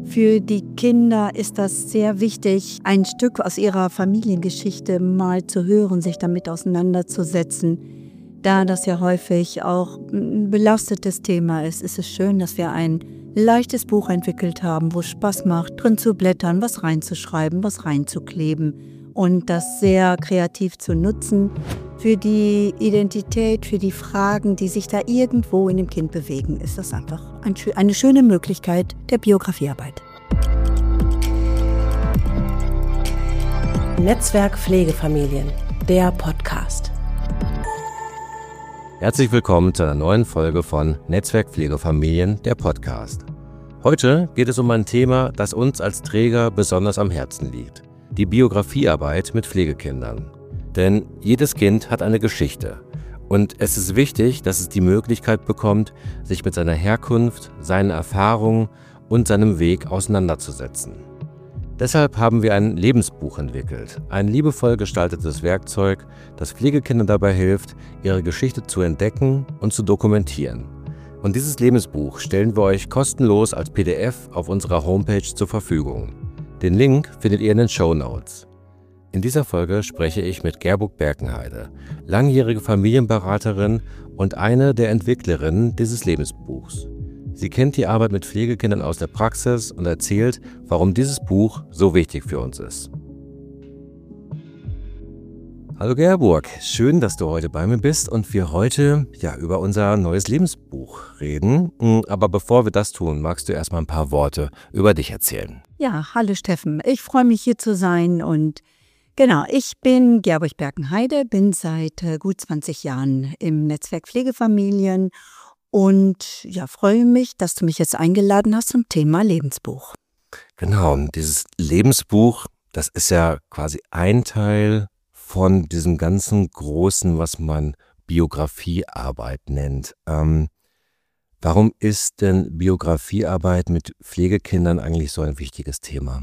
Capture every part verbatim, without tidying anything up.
Für die Kinder ist das sehr wichtig, ein Stück aus ihrer Familiengeschichte mal zu hören, sich damit auseinanderzusetzen. Da das ja häufig auch ein belastetes Thema ist, ist es schön, dass wir ein leichtes Buch entwickelt haben, wo es Spaß macht, drin zu blättern, was reinzuschreiben, was reinzukleben und das sehr kreativ zu nutzen für die Identität, für die Fragen, die sich da irgendwo in dem Kind bewegen. Ist das einfach ein, eine schöne Möglichkeit der Biografiearbeit. Netzwerk Pflegefamilien, der Podcast. Herzlich willkommen zu einer neuen Folge von Netzwerk Pflegefamilien, der Podcast. Heute geht es um ein Thema, das uns als Träger besonders am Herzen liegt: die Biografiearbeit mit Pflegekindern. Denn jedes Kind hat eine Geschichte und es ist wichtig, dass es die Möglichkeit bekommt, sich mit seiner Herkunft, seinen Erfahrungen und seinem Weg auseinanderzusetzen. Deshalb haben wir ein Lebensbuch entwickelt, ein liebevoll gestaltetes Werkzeug, das Pflegekindern dabei hilft, ihre Geschichte zu entdecken und zu dokumentieren. Und dieses Lebensbuch stellen wir euch kostenlos als P D F auf unserer Homepage zur Verfügung. Den Link findet ihr in den Shownotes. In dieser Folge spreche ich mit Gerburg Berkenheide, langjährige Familienberaterin und eine der Entwicklerinnen dieses Lebensbuchs. Sie kennt die Arbeit mit Pflegekindern aus der Praxis und erzählt, warum dieses Buch so wichtig für uns ist. Hallo Gerburg, schön, dass du heute bei mir bist und wir heute ja über unser neues Lebensbuch reden. Aber bevor wir das tun, magst du erstmal ein paar Worte über dich erzählen. Ja, hallo Steffen, ich freue mich hier zu sein und genau, ich bin Gerburg Berkenheide, bin seit äh, gut zwanzig Jahren im Netzwerk Pflegefamilien und ja, freue mich, dass du mich jetzt eingeladen hast zum Thema Lebensbuch. Genau, dieses Lebensbuch, das ist ja quasi ein Teil von diesem ganzen Großen, was man Biografiearbeit nennt. Ähm, warum ist denn Biografiearbeit mit Pflegekindern eigentlich so ein wichtiges Thema?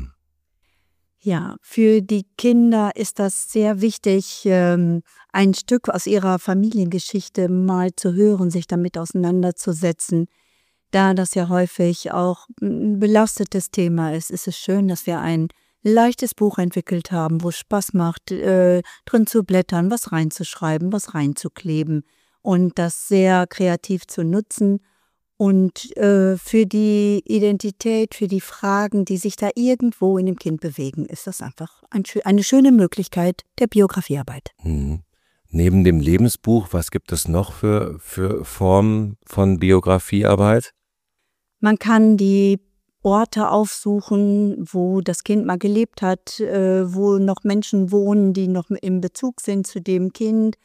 Ja, für die Kinder ist das sehr wichtig, ähm, ein Stück aus ihrer Familiengeschichte mal zu hören, sich damit auseinanderzusetzen. Da das ja häufig auch ein belastetes Thema ist, ist es schön, dass wir ein leichtes Buch entwickelt haben, wo es Spaß macht, äh, drin zu blättern, was reinzuschreiben, was reinzukleben und das sehr kreativ zu nutzen. Und äh, für die Identität, für die Fragen, die sich da irgendwo in dem Kind bewegen, ist das einfach ein, eine schöne Möglichkeit der Biografiearbeit. Mhm. Neben dem Lebensbuch, was gibt es noch für, für Formen von Biografiearbeit? Man kann die Orte aufsuchen, wo das Kind mal gelebt hat, äh, wo noch Menschen wohnen, die noch im Bezug sind zu dem Kind.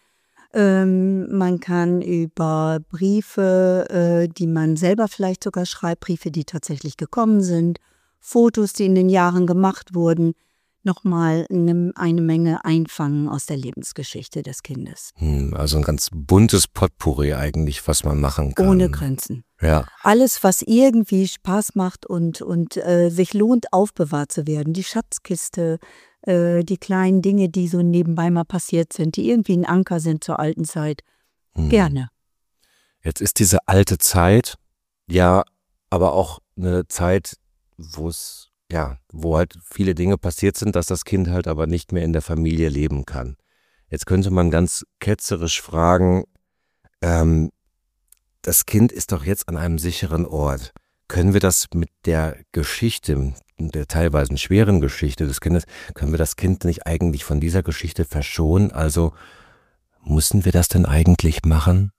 Ähm, man kann über Briefe, äh, die man selber vielleicht sogar schreibt, Briefe, die tatsächlich gekommen sind, Fotos, die in den Jahren gemacht wurden, nochmal eine, eine Menge einfangen aus der Lebensgeschichte des Kindes. Hm, also ein ganz buntes Potpourri eigentlich, was man machen kann. Ohne Grenzen. Ja. Alles, was irgendwie Spaß macht und, und äh, sich lohnt, aufbewahrt zu werden. Die Schatzkiste, äh, die kleinen Dinge, die so nebenbei mal passiert sind, die irgendwie ein Anker sind zur alten Zeit. Hm. Gerne. Jetzt ist diese alte Zeit ja aber auch eine Zeit, wo es ja, wo halt viele Dinge passiert sind, dass das Kind halt aber nicht mehr in der Familie leben kann. Jetzt könnte man ganz ketzerisch fragen, ähm, das Kind ist doch jetzt an einem sicheren Ort. Können wir das mit der Geschichte, der teilweise schweren Geschichte des Kindes, können wir das Kind nicht eigentlich von dieser Geschichte verschonen? Also müssen wir das denn eigentlich machen?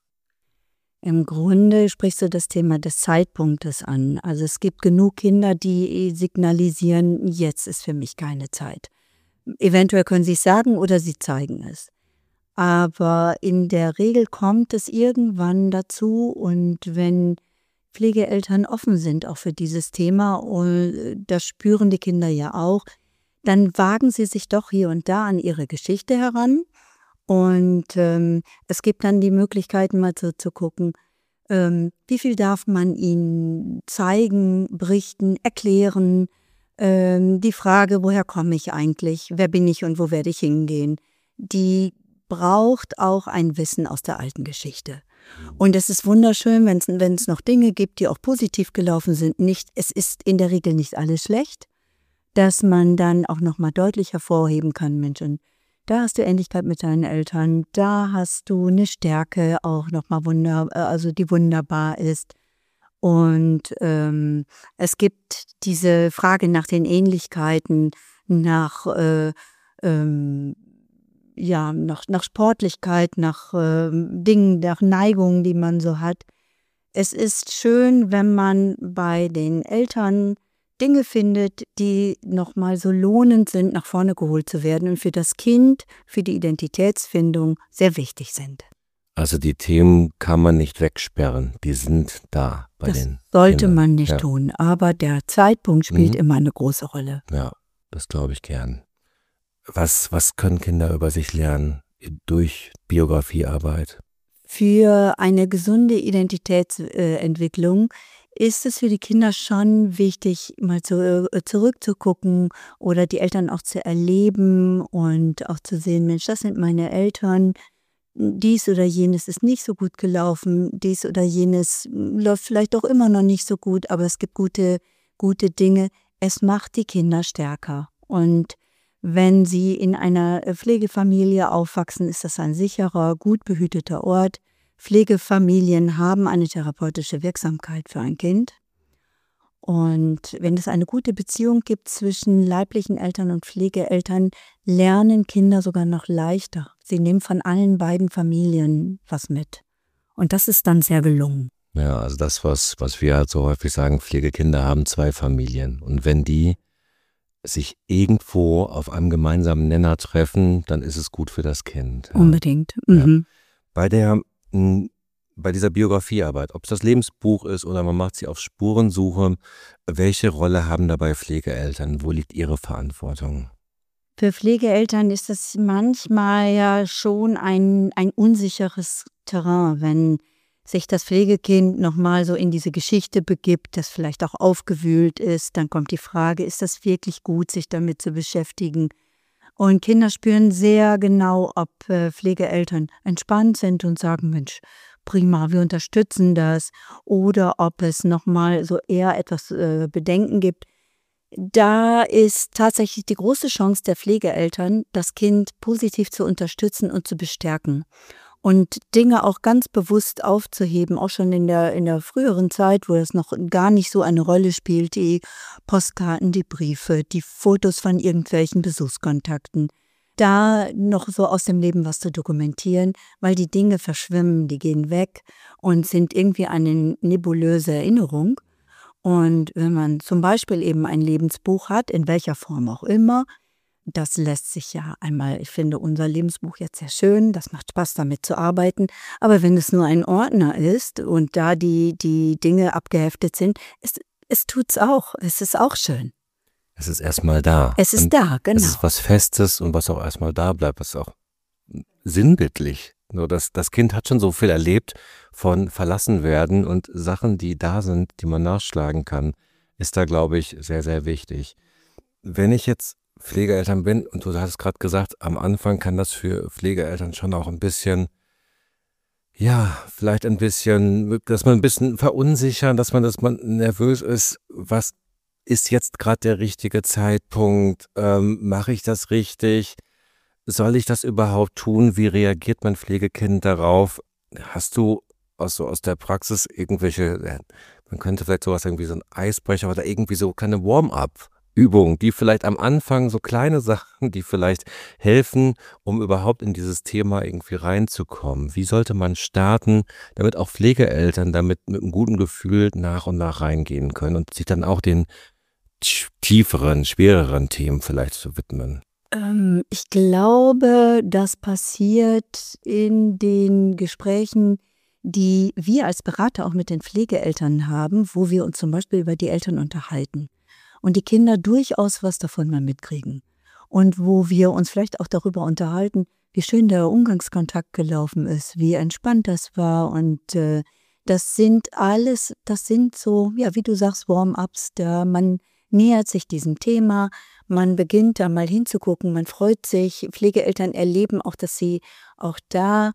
Im Grunde sprichst du das Thema des Zeitpunktes an. Also es gibt genug Kinder, die signalisieren, jetzt ist für mich keine Zeit. Eventuell können sie es sagen oder sie zeigen es. Aber in der Regel kommt es irgendwann dazu und wenn Pflegeeltern offen sind auch für dieses Thema, und das spüren die Kinder ja auch, dann wagen sie sich doch hier und da an ihre Geschichte heran. Und ähm, es gibt dann die Möglichkeiten, mal zu, zu gucken, ähm, wie viel darf man ihnen zeigen, berichten, erklären. Ähm, die Frage, woher komme ich eigentlich, wer bin ich und wo werde ich hingehen, die braucht auch ein Wissen aus der alten Geschichte. Und es ist wunderschön, wenn es wenn es noch Dinge gibt, die auch positiv gelaufen sind. Nicht, es ist in der Regel nicht alles schlecht, dass man dann auch nochmal deutlich hervorheben kann, Mensch, und da hast du Ähnlichkeit mit deinen Eltern, da hast du eine Stärke auch nochmal wunder, also die wunderbar ist. Und ähm, es gibt diese Frage nach den Ähnlichkeiten, nach äh, ähm, ja, nach, nach Sportlichkeit, nach äh, Dingen, nach Neigungen, die man so hat. Es ist schön, wenn man bei den Eltern Dinge findet, die nochmal so lohnend sind, nach vorne geholt zu werden und für das Kind, für die Identitätsfindung sehr wichtig sind. Also die Themen kann man nicht wegsperren, die sind da bei das den sollte Kindern. man nicht Ja. tun, aber der Zeitpunkt spielt Mhm. immer eine große Rolle. Ja, das glaube ich gern. Was, was können Kinder über sich lernen durch Biografiearbeit? Für eine gesunde Identitätsentwicklung ist es für die Kinder schon wichtig, mal zu, äh, zurückzugucken oder die Eltern auch zu erleben und auch zu sehen, Mensch, das sind meine Eltern, dies oder jenes ist nicht so gut gelaufen, dies oder jenes läuft vielleicht auch immer noch nicht so gut, aber es gibt gute, gute Dinge. Es macht die Kinder stärker. Und wenn sie in einer Pflegefamilie aufwachsen, ist das ein sicherer, gut behüteter Ort. Pflegefamilien haben eine therapeutische Wirksamkeit für ein Kind. Und wenn es eine gute Beziehung gibt zwischen leiblichen Eltern und Pflegeeltern, lernen Kinder sogar noch leichter. Sie nehmen von allen beiden Familien was mit. Und das ist dann sehr gelungen. Ja, also das, was, was wir halt so häufig sagen, Pflegekinder haben zwei Familien. Und wenn die sich irgendwo auf einem gemeinsamen Nenner treffen, dann ist es gut für das Kind. Ja. Unbedingt. Mhm. Ja. Bei der, m, bei dieser Biografiearbeit, ob es das Lebensbuch ist oder man macht sie auf Spurensuche, welche Rolle haben dabei Pflegeeltern? Wo liegt ihre Verantwortung? Für Pflegeeltern ist das manchmal ja schon ein, ein unsicheres Terrain, wenn sich das Pflegekind nochmal so in diese Geschichte begibt, das vielleicht auch aufgewühlt ist. Dann kommt die Frage, ist das wirklich gut, sich damit zu beschäftigen? Und Kinder spüren sehr genau, ob äh, Pflegeeltern entspannt sind und sagen, Mensch, prima, wir unterstützen das. Oder ob es nochmal so eher etwas äh, Bedenken gibt. Da ist tatsächlich die große Chance der Pflegeeltern, das Kind positiv zu unterstützen und zu bestärken. Und Dinge auch ganz bewusst aufzuheben, auch schon in der, in der früheren Zeit, wo das noch gar nicht so eine Rolle spielt, die Postkarten, die Briefe, die Fotos von irgendwelchen Besuchskontakten. Da noch so aus dem Leben was zu dokumentieren, weil die Dinge verschwimmen, die gehen weg und sind irgendwie eine nebulöse Erinnerung. Und wenn man zum Beispiel eben ein Lebensbuch hat, in welcher Form auch immer, das lässt sich ja einmal, ich finde unser Lebensbuch jetzt sehr schön, das macht Spaß damit zu arbeiten, aber wenn es nur ein Ordner ist und da die, die Dinge abgeheftet sind, es, es tut's auch, es ist auch schön. Es ist erstmal da. Es ist und da, genau. Es ist was Festes und was auch erstmal da bleibt, was auch sinnbildlich. Nur das, das Kind hat schon so viel erlebt von Verlassenwerden und Sachen, die da sind, die man nachschlagen kann, ist da, glaube ich, sehr, sehr wichtig. Wenn ich jetzt Pflegeeltern bin, und du hast gerade gesagt, am Anfang kann das für Pflegeeltern schon auch ein bisschen, ja, vielleicht ein bisschen, dass man ein bisschen verunsichern, dass man, dass man nervös ist, was ist jetzt gerade der richtige Zeitpunkt, ähm, mache ich das richtig, soll ich das überhaupt tun, wie reagiert mein Pflegekind darauf? Hast du aus, so aus der Praxis irgendwelche, man könnte vielleicht sowas irgendwie so ein Eisbrecher oder irgendwie so kleine Warm-up Übungen, die vielleicht am Anfang so kleine Sachen, die vielleicht helfen, um überhaupt in dieses Thema irgendwie reinzukommen. Wie sollte man starten, damit auch Pflegeeltern damit mit einem guten Gefühl nach und nach reingehen können und sich dann auch den tieferen, schwereren Themen vielleicht zu widmen? Ähm, ich glaube, das passiert in den Gesprächen, die wir als Berater auch mit den Pflegeeltern haben, wo wir uns zum Beispiel über die Eltern unterhalten. Und die Kinder durchaus was davon mal mitkriegen. Und wo wir uns vielleicht auch darüber unterhalten, wie schön der Umgangskontakt gelaufen ist, wie entspannt das war. Und äh, das sind alles, das sind so, ja, wie du sagst, Warm-ups. Da man nähert sich diesem Thema, man beginnt da mal hinzugucken, man freut sich. Pflegeeltern erleben auch, dass sie auch da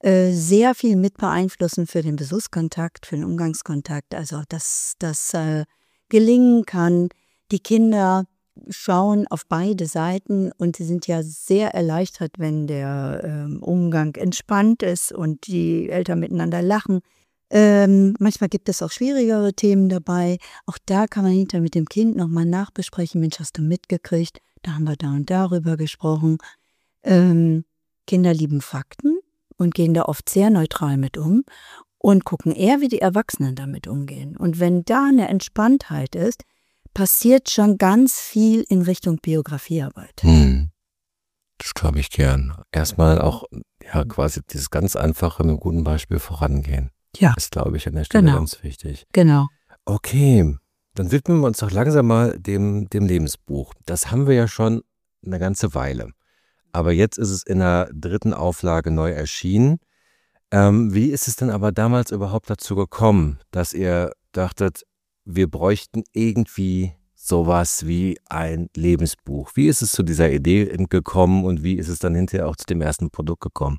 äh, sehr viel mit beeinflussen für den Besuchskontakt, für den Umgangskontakt. Also dass das äh, gelingen kann. Die Kinder schauen auf beide Seiten und sie sind ja sehr erleichtert, wenn der ähm, Umgang entspannt ist und die Eltern miteinander lachen. Ähm, manchmal gibt es auch schwierigere Themen dabei. Auch da kann man hinterher mit dem Kind nochmal nachbesprechen. Mensch, hast du mitgekriegt? Da haben wir da und darüber gesprochen. Ähm, Kinder lieben Fakten und gehen da oft sehr neutral mit um und gucken eher, wie die Erwachsenen damit umgehen. Und wenn da eine Entspanntheit ist, passiert schon ganz viel in Richtung Biografiearbeit. Hm. Das glaube ich gern. Erstmal auch ja quasi dieses ganz Einfache mit einem guten Beispiel vorangehen. Ja. Das glaube ich an der Stelle Genau. ganz wichtig. Genau. Okay, dann widmen wir uns doch langsam mal dem, dem Lebensbuch. Das haben wir ja schon eine ganze Weile. Aber jetzt ist es in der dritten Auflage neu erschienen. Ähm, wie ist es denn aber damals überhaupt dazu gekommen, dass ihr dachtet, wir bräuchten irgendwie sowas wie ein Lebensbuch? Wie ist es zu dieser Idee gekommen und wie ist es dann hinterher auch zu dem ersten Produkt gekommen?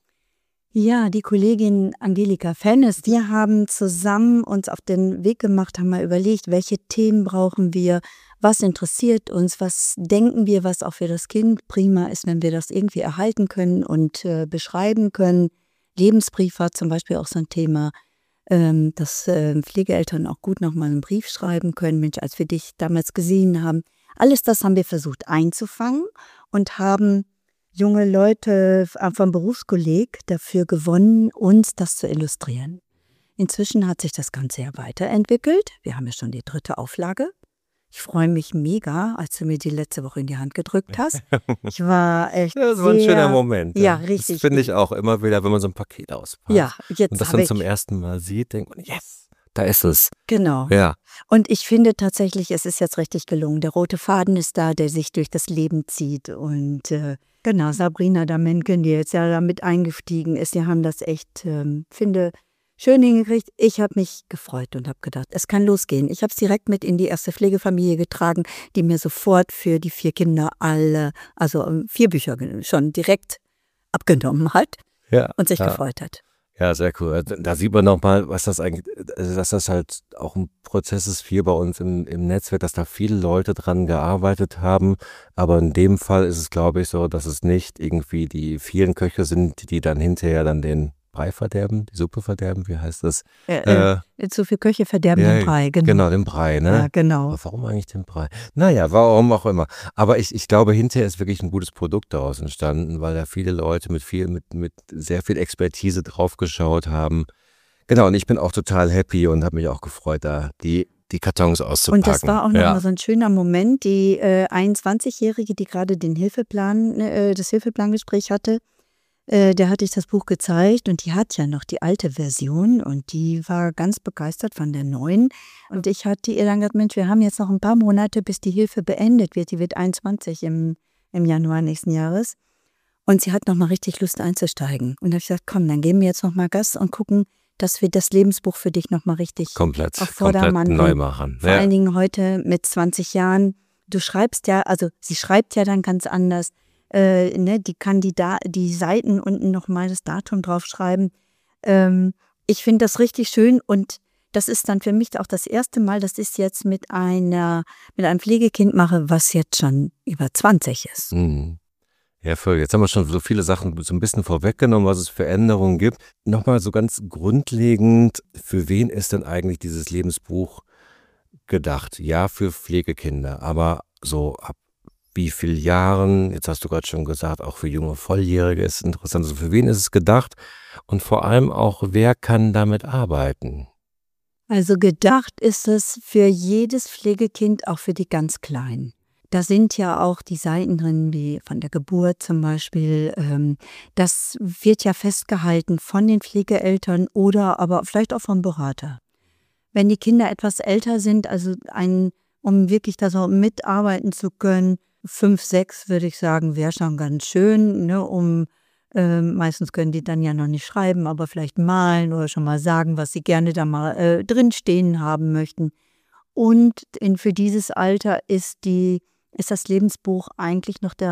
Ja, die Kollegin Angelika Fennes, wir haben zusammen uns auf den Weg gemacht, haben mal überlegt, welche Themen brauchen wir, was interessiert uns, was denken wir, was auch für das Kind prima ist, wenn wir das irgendwie erhalten können und äh, beschreiben können. Lebensbrief war zum Beispiel auch so ein Thema, ähm, dass äh, Pflegeeltern auch gut nochmal einen Brief schreiben können. Mensch, als wir dich damals gesehen haben. Alles das haben wir versucht einzufangen und haben junge Leute vom Berufskolleg dafür gewonnen, uns das zu illustrieren. Inzwischen hat sich das Ganze ja weiterentwickelt. Wir haben ja schon die dritte Auflage. Ich freue mich mega, als du mir die letzte Woche in die Hand gedrückt hast. Ich war echt Das war ein sehr, schöner Moment. Ja, richtig. Das finde ich auch immer wieder, wenn man so ein Paket auspackt. Ja, jetzt und das habe dann ich, zum ersten Mal sieht, denkt man, yes, da ist es. Genau. Ja. Und ich finde tatsächlich, es ist jetzt richtig gelungen. Der rote Faden ist da, der sich durch das Leben zieht. Und äh, genau, Sabrina Damenken, die jetzt ja damit eingestiegen ist, die haben das echt, ähm, finde, schön hingekriegt. Ich habe mich gefreut und habe gedacht, es kann losgehen. Ich habe es direkt mit in die erste Pflegefamilie getragen, die mir sofort für die vier Kinder alle, also ähm, vier Bücher schon direkt abgenommen hat Ja, und sich ja. gefreut hat. Ja, sehr cool. Da sieht man nochmal, was das eigentlich, also dass das halt auch ein Prozess ist hier bei uns im, im Netzwerk, dass da viele Leute dran gearbeitet haben. Aber in dem Fall ist es, glaube ich, so, dass es nicht irgendwie die vielen Köche sind, die dann hinterher dann den Brei verderben, die Suppe verderben, wie heißt das? Äh, äh, zu viele Köche verderben ja, den Brei, genau. Genau, den Brei, ne? Ja, genau. Aber warum eigentlich den Brei? Naja, warum auch immer. Aber ich, ich glaube, hinterher ist wirklich ein gutes Produkt daraus entstanden, weil da viele Leute mit viel, mit, mit sehr viel Expertise draufgeschaut haben. Genau, und ich bin auch total happy und habe mich auch gefreut, da die, die Kartons auszupacken. Und das war auch ja. nochmal so ein schöner Moment. Die äh, einundzwanzigjährige, die gerade den Hilfeplan, äh, das Hilfeplangespräch hatte, Äh, der hatte ich das Buch gezeigt und die hat ja noch die alte Version und die war ganz begeistert von der neuen. Und ich hatte ihr dann gesagt, Mensch, wir haben jetzt noch ein paar Monate, bis die Hilfe beendet wird. Die wird einundzwanzig im, im Januar nächsten Jahres. Und sie hat nochmal richtig Lust einzusteigen. Und da habe ich gesagt, komm, dann geben wir jetzt nochmal Gas und gucken, dass wir das Lebensbuch für dich nochmal richtig komplett, auf Vordermann komplett neu machen. Vor ja. allen Dingen heute mit zwanzig Jahren. Du schreibst ja, also sie schreibt ja dann ganz anders. Äh, ne, die kann die, da die Seiten unten nochmal das Datum draufschreiben. Ähm, ich finde das richtig schön und das ist dann für mich auch das erste Mal, dass ich es jetzt mit einer, mit einem Pflegekind mache, was jetzt schon über zwanzig ist. Mhm. Ja, voll. Jetzt haben wir schon so viele Sachen so ein bisschen vorweggenommen, was es für Änderungen gibt. Nochmal so ganz grundlegend, für wen ist denn eigentlich dieses Lebensbuch gedacht? Ja, für Pflegekinder, aber so ab wie vielen Jahren, jetzt hast du gerade schon gesagt, auch für junge Volljährige ist es interessant. Also für wen ist es gedacht und vor allem auch, wer kann damit arbeiten? Also gedacht ist es für jedes Pflegekind, auch für die ganz Kleinen. Da sind ja auch die Seiten drin, wie von der Geburt zum Beispiel. Ähm, das wird ja festgehalten von den Pflegeeltern oder aber vielleicht auch vom Berater. Wenn die Kinder etwas älter sind, also ein, um wirklich da so mitarbeiten zu können, fünf, sechs würde ich sagen, wäre schon ganz schön, ne, um äh, meistens können die dann ja noch nicht schreiben, aber vielleicht malen oder schon mal sagen, was sie gerne da mal äh, drinstehen haben möchten. Und in, für dieses Alter ist die ist das Lebensbuch eigentlich noch der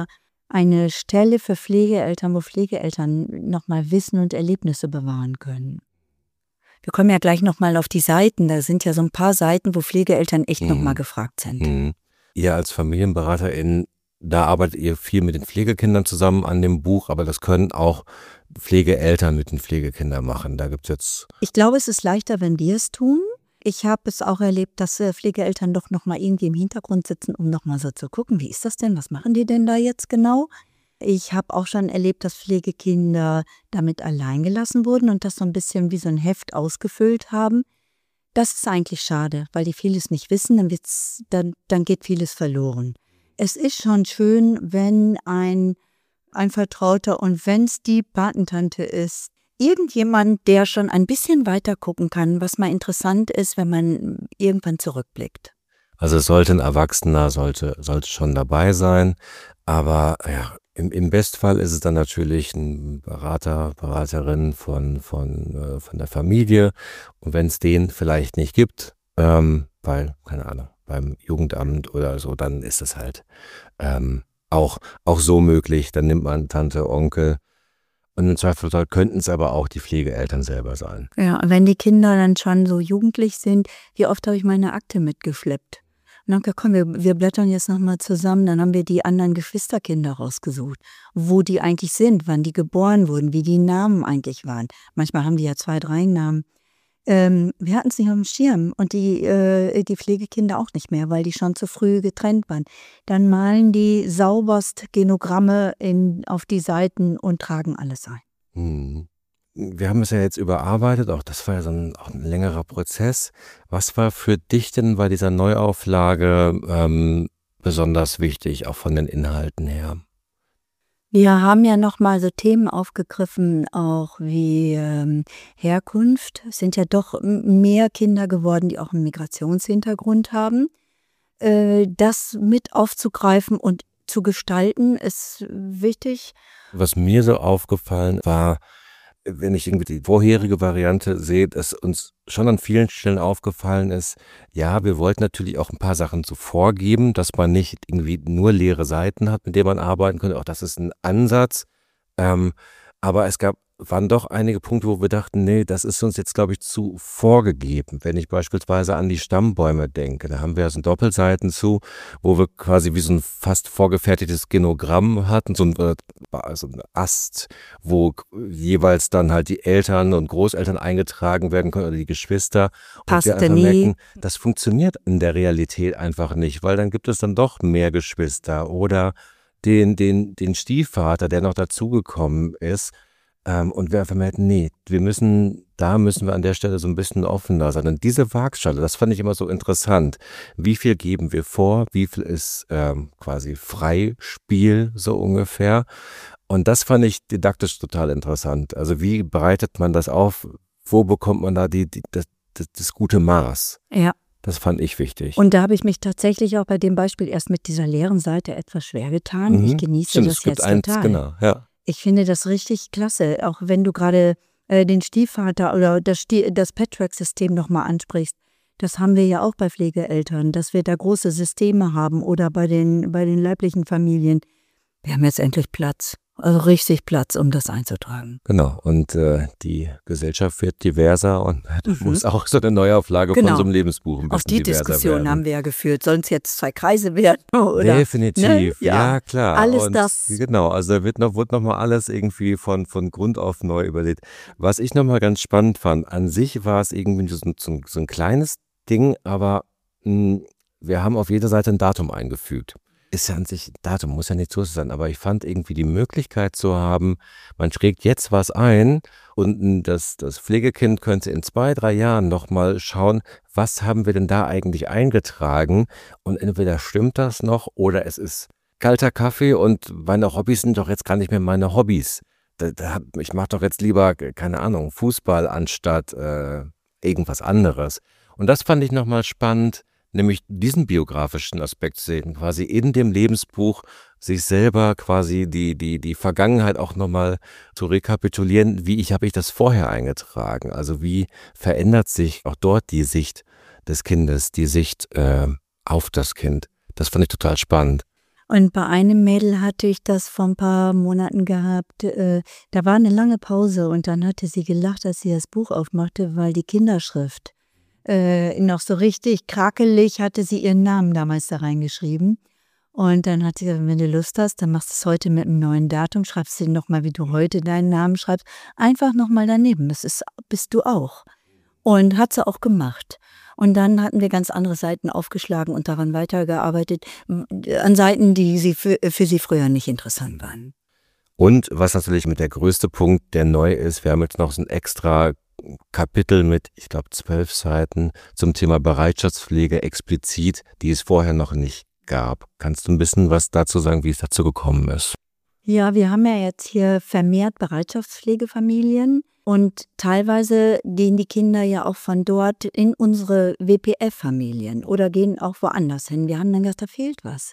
eine Stelle für Pflegeeltern, wo Pflegeeltern nochmal Wissen und Erlebnisse bewahren können. Wir kommen ja gleich nochmal auf die Seiten. Da sind ja so ein paar Seiten, wo Pflegeeltern echt mhm. nochmal gefragt sind. Mhm. Ihr als FamilienberaterInnen, da arbeitet ihr viel mit den Pflegekindern zusammen an dem Buch, aber das können auch Pflegeeltern mit den Pflegekindern machen. Da gibt's jetzt. Ich glaube, es ist leichter, wenn wir es tun. Ich habe es auch erlebt, dass äh, Pflegeeltern doch nochmal irgendwie im Hintergrund sitzen, um nochmal so zu gucken, wie ist das denn, was machen die denn da jetzt genau? Ich habe auch schon erlebt, dass Pflegekinder damit allein gelassen wurden und das so ein bisschen wie so ein Heft ausgefüllt haben. Das ist eigentlich schade, weil die vieles nicht wissen, dann, wird's, dann, dann geht vieles verloren. Es ist schon schön, wenn ein, ein Vertrauter und wenn es die Patentante ist, irgendjemand, der schon ein bisschen weiter gucken kann, was mal interessant ist, wenn man irgendwann zurückblickt. Also es sollte ein Erwachsener, sollte, sollte schon dabei sein, aber ja, Im, im Bestfall ist es dann natürlich ein Berater, Beraterin von, von, äh, von der Familie. Und wenn es den vielleicht nicht gibt, ähm, weil, keine Ahnung, beim Jugendamt oder so, dann ist es halt ähm, auch, auch so möglich. Dann nimmt man Tante, Onkel und im Zweifelsfall könnten es aber auch die Pflegeeltern selber sein. Ja, wenn die Kinder dann schon so jugendlich sind, wie oft habe ich meine Akte mitgeschleppt? Und dann gesagt, komm, wir, wir blättern jetzt nochmal zusammen, dann haben wir die anderen Geschwisterkinder rausgesucht, wo die eigentlich sind, wann die geboren wurden, wie die Namen eigentlich waren. Manchmal haben die ja zwei, drei Namen. Ähm, wir hatten es nicht auf dem Schirm und die, äh, die Pflegekinder auch nicht mehr, weil die schon zu früh getrennt waren. Dann malen die sauberst Genogramme in, auf die Seiten und tragen alles ein. Hm. Wir haben es ja jetzt überarbeitet, auch das war ja so ein, auch ein längerer Prozess. Was war für dich denn bei dieser Neuauflage ähm, besonders wichtig, auch von den Inhalten her? Wir haben ja nochmal so Themen aufgegriffen, auch wie ähm, Herkunft. Es sind ja doch mehr Kinder geworden, die auch einen Migrationshintergrund haben. Äh, das mit aufzugreifen und zu gestalten, ist wichtig. Was mir so aufgefallen war, wenn ich irgendwie die vorherige Variante sehe, dass uns schon an vielen Stellen aufgefallen ist, ja, wir wollten natürlich auch ein paar Sachen so vorgeben, dass man nicht irgendwie nur leere Seiten hat, mit denen man arbeiten könnte. Auch das ist ein Ansatz. Ähm, aber es gab, waren doch einige Punkte, wo wir dachten, nee, das ist uns jetzt, glaube ich, zu vorgegeben. Wenn ich beispielsweise an die Stammbäume denke, da haben wir so Doppelseiten zu, wo wir quasi wie so ein fast vorgefertigtes Genogramm hatten, so ein, so ein Ast, wo jeweils dann halt die Eltern und Großeltern eingetragen werden können oder die Geschwister. Passt und wir nie. merken, das funktioniert in der Realität einfach nicht, weil dann gibt es dann doch mehr Geschwister oder den, den, den Stiefvater, der noch dazugekommen ist. Ähm, und wir einfach merken, nee, wir müssen, da müssen wir an der Stelle so ein bisschen offener sein. Und diese Waagschale, das fand ich immer so interessant. Wie viel geben wir vor? Wie viel ist ähm, quasi Freispiel so ungefähr? Und das fand ich didaktisch total interessant. Also wie bereitet man das auf? Wo bekommt man da die, die, das, das, das gute Maß? Ja. Das fand ich wichtig. Und da habe ich mich tatsächlich auch bei dem Beispiel erst mit dieser leeren Seite etwas schwer getan. Mhm. Ich genieße Stimmt, das es gibt jetzt eins, total. genau, ja. Ich finde das richtig klasse, auch wenn du gerade äh, den Stiefvater oder das, Stie- das Patchwork-System nochmal ansprichst. Das haben wir ja auch bei Pflegeeltern, dass wir da große Systeme haben oder bei den, bei den leiblichen Familien. Wir haben jetzt endlich Platz, also richtig Platz, um das einzutragen. Genau, und äh, die Gesellschaft wird diverser und da Mhm. muss auch so eine Neuauflage Genau. von so einem Lebensbuch ein bisschen Auch die diverser Diskussion werden. haben wir ja geführt. Sollen es jetzt zwei Kreise werden? Oder? Definitiv, Ne? ja. Ja. klar. Alles und das. Genau, also da wird noch, wird noch mal alles irgendwie von, von Grund auf neu überlegt. Was ich noch mal ganz spannend fand, an sich war es irgendwie so, so, so ein kleines Ding, aber mh, wir haben auf jeder Seite ein Datum eingefügt. Ist ja an sich, Datum muss ja nicht so sein, aber ich fand irgendwie die Möglichkeit zu haben, man trägt jetzt was ein und das, das Pflegekind könnte in zwei, drei Jahren nochmal schauen, was haben wir denn da eigentlich eingetragen und entweder stimmt das noch oder es ist kalter Kaffee und meine Hobbys sind doch jetzt gar nicht mehr meine Hobbys. Da, da, ich mache doch jetzt lieber, keine Ahnung, Fußball anstatt äh, irgendwas anderes. Und das fand ich nochmal spannend, nämlich diesen biografischen Aspekt zu sehen, quasi in dem Lebensbuch sich selber quasi die, die, die Vergangenheit auch nochmal zu rekapitulieren, wie ich habe ich das vorher eingetragen, also wie verändert sich auch dort die Sicht des Kindes, die Sicht äh, auf das Kind. Das fand ich total spannend. Und bei einem Mädel hatte ich das vor ein paar Monaten gehabt. Äh, da war eine lange Pause und dann hatte sie gelacht, als sie das Buch aufmachte, weil die Kinderschrift äh, noch so richtig krakelig hatte sie ihren Namen damals da reingeschrieben. Und dann hat sie gesagt, wenn du Lust hast, dann machst du es heute mit einem neuen Datum, schreibst du nochmal, wie du heute deinen Namen schreibst, einfach nochmal daneben. Das ist, bist du auch. Und hat sie auch gemacht. Und dann hatten wir ganz andere Seiten aufgeschlagen und daran weitergearbeitet, an Seiten, die sie für, für sie früher nicht interessant waren. Und was natürlich mit der größte Punkt, der neu ist, wir haben jetzt noch so ein extra Kapitel mit, ich glaube, zwölf Seiten zum Thema Bereitschaftspflege explizit, die es vorher noch nicht gab. Kannst du ein bisschen was dazu sagen, wie es dazu gekommen ist? Ja, wir haben ja jetzt hier vermehrt Bereitschaftspflegefamilien. Und teilweise gehen die Kinder ja auch von dort in unsere W P F-Familien oder gehen auch woanders hin. Wir haben dann gedacht, da fehlt was.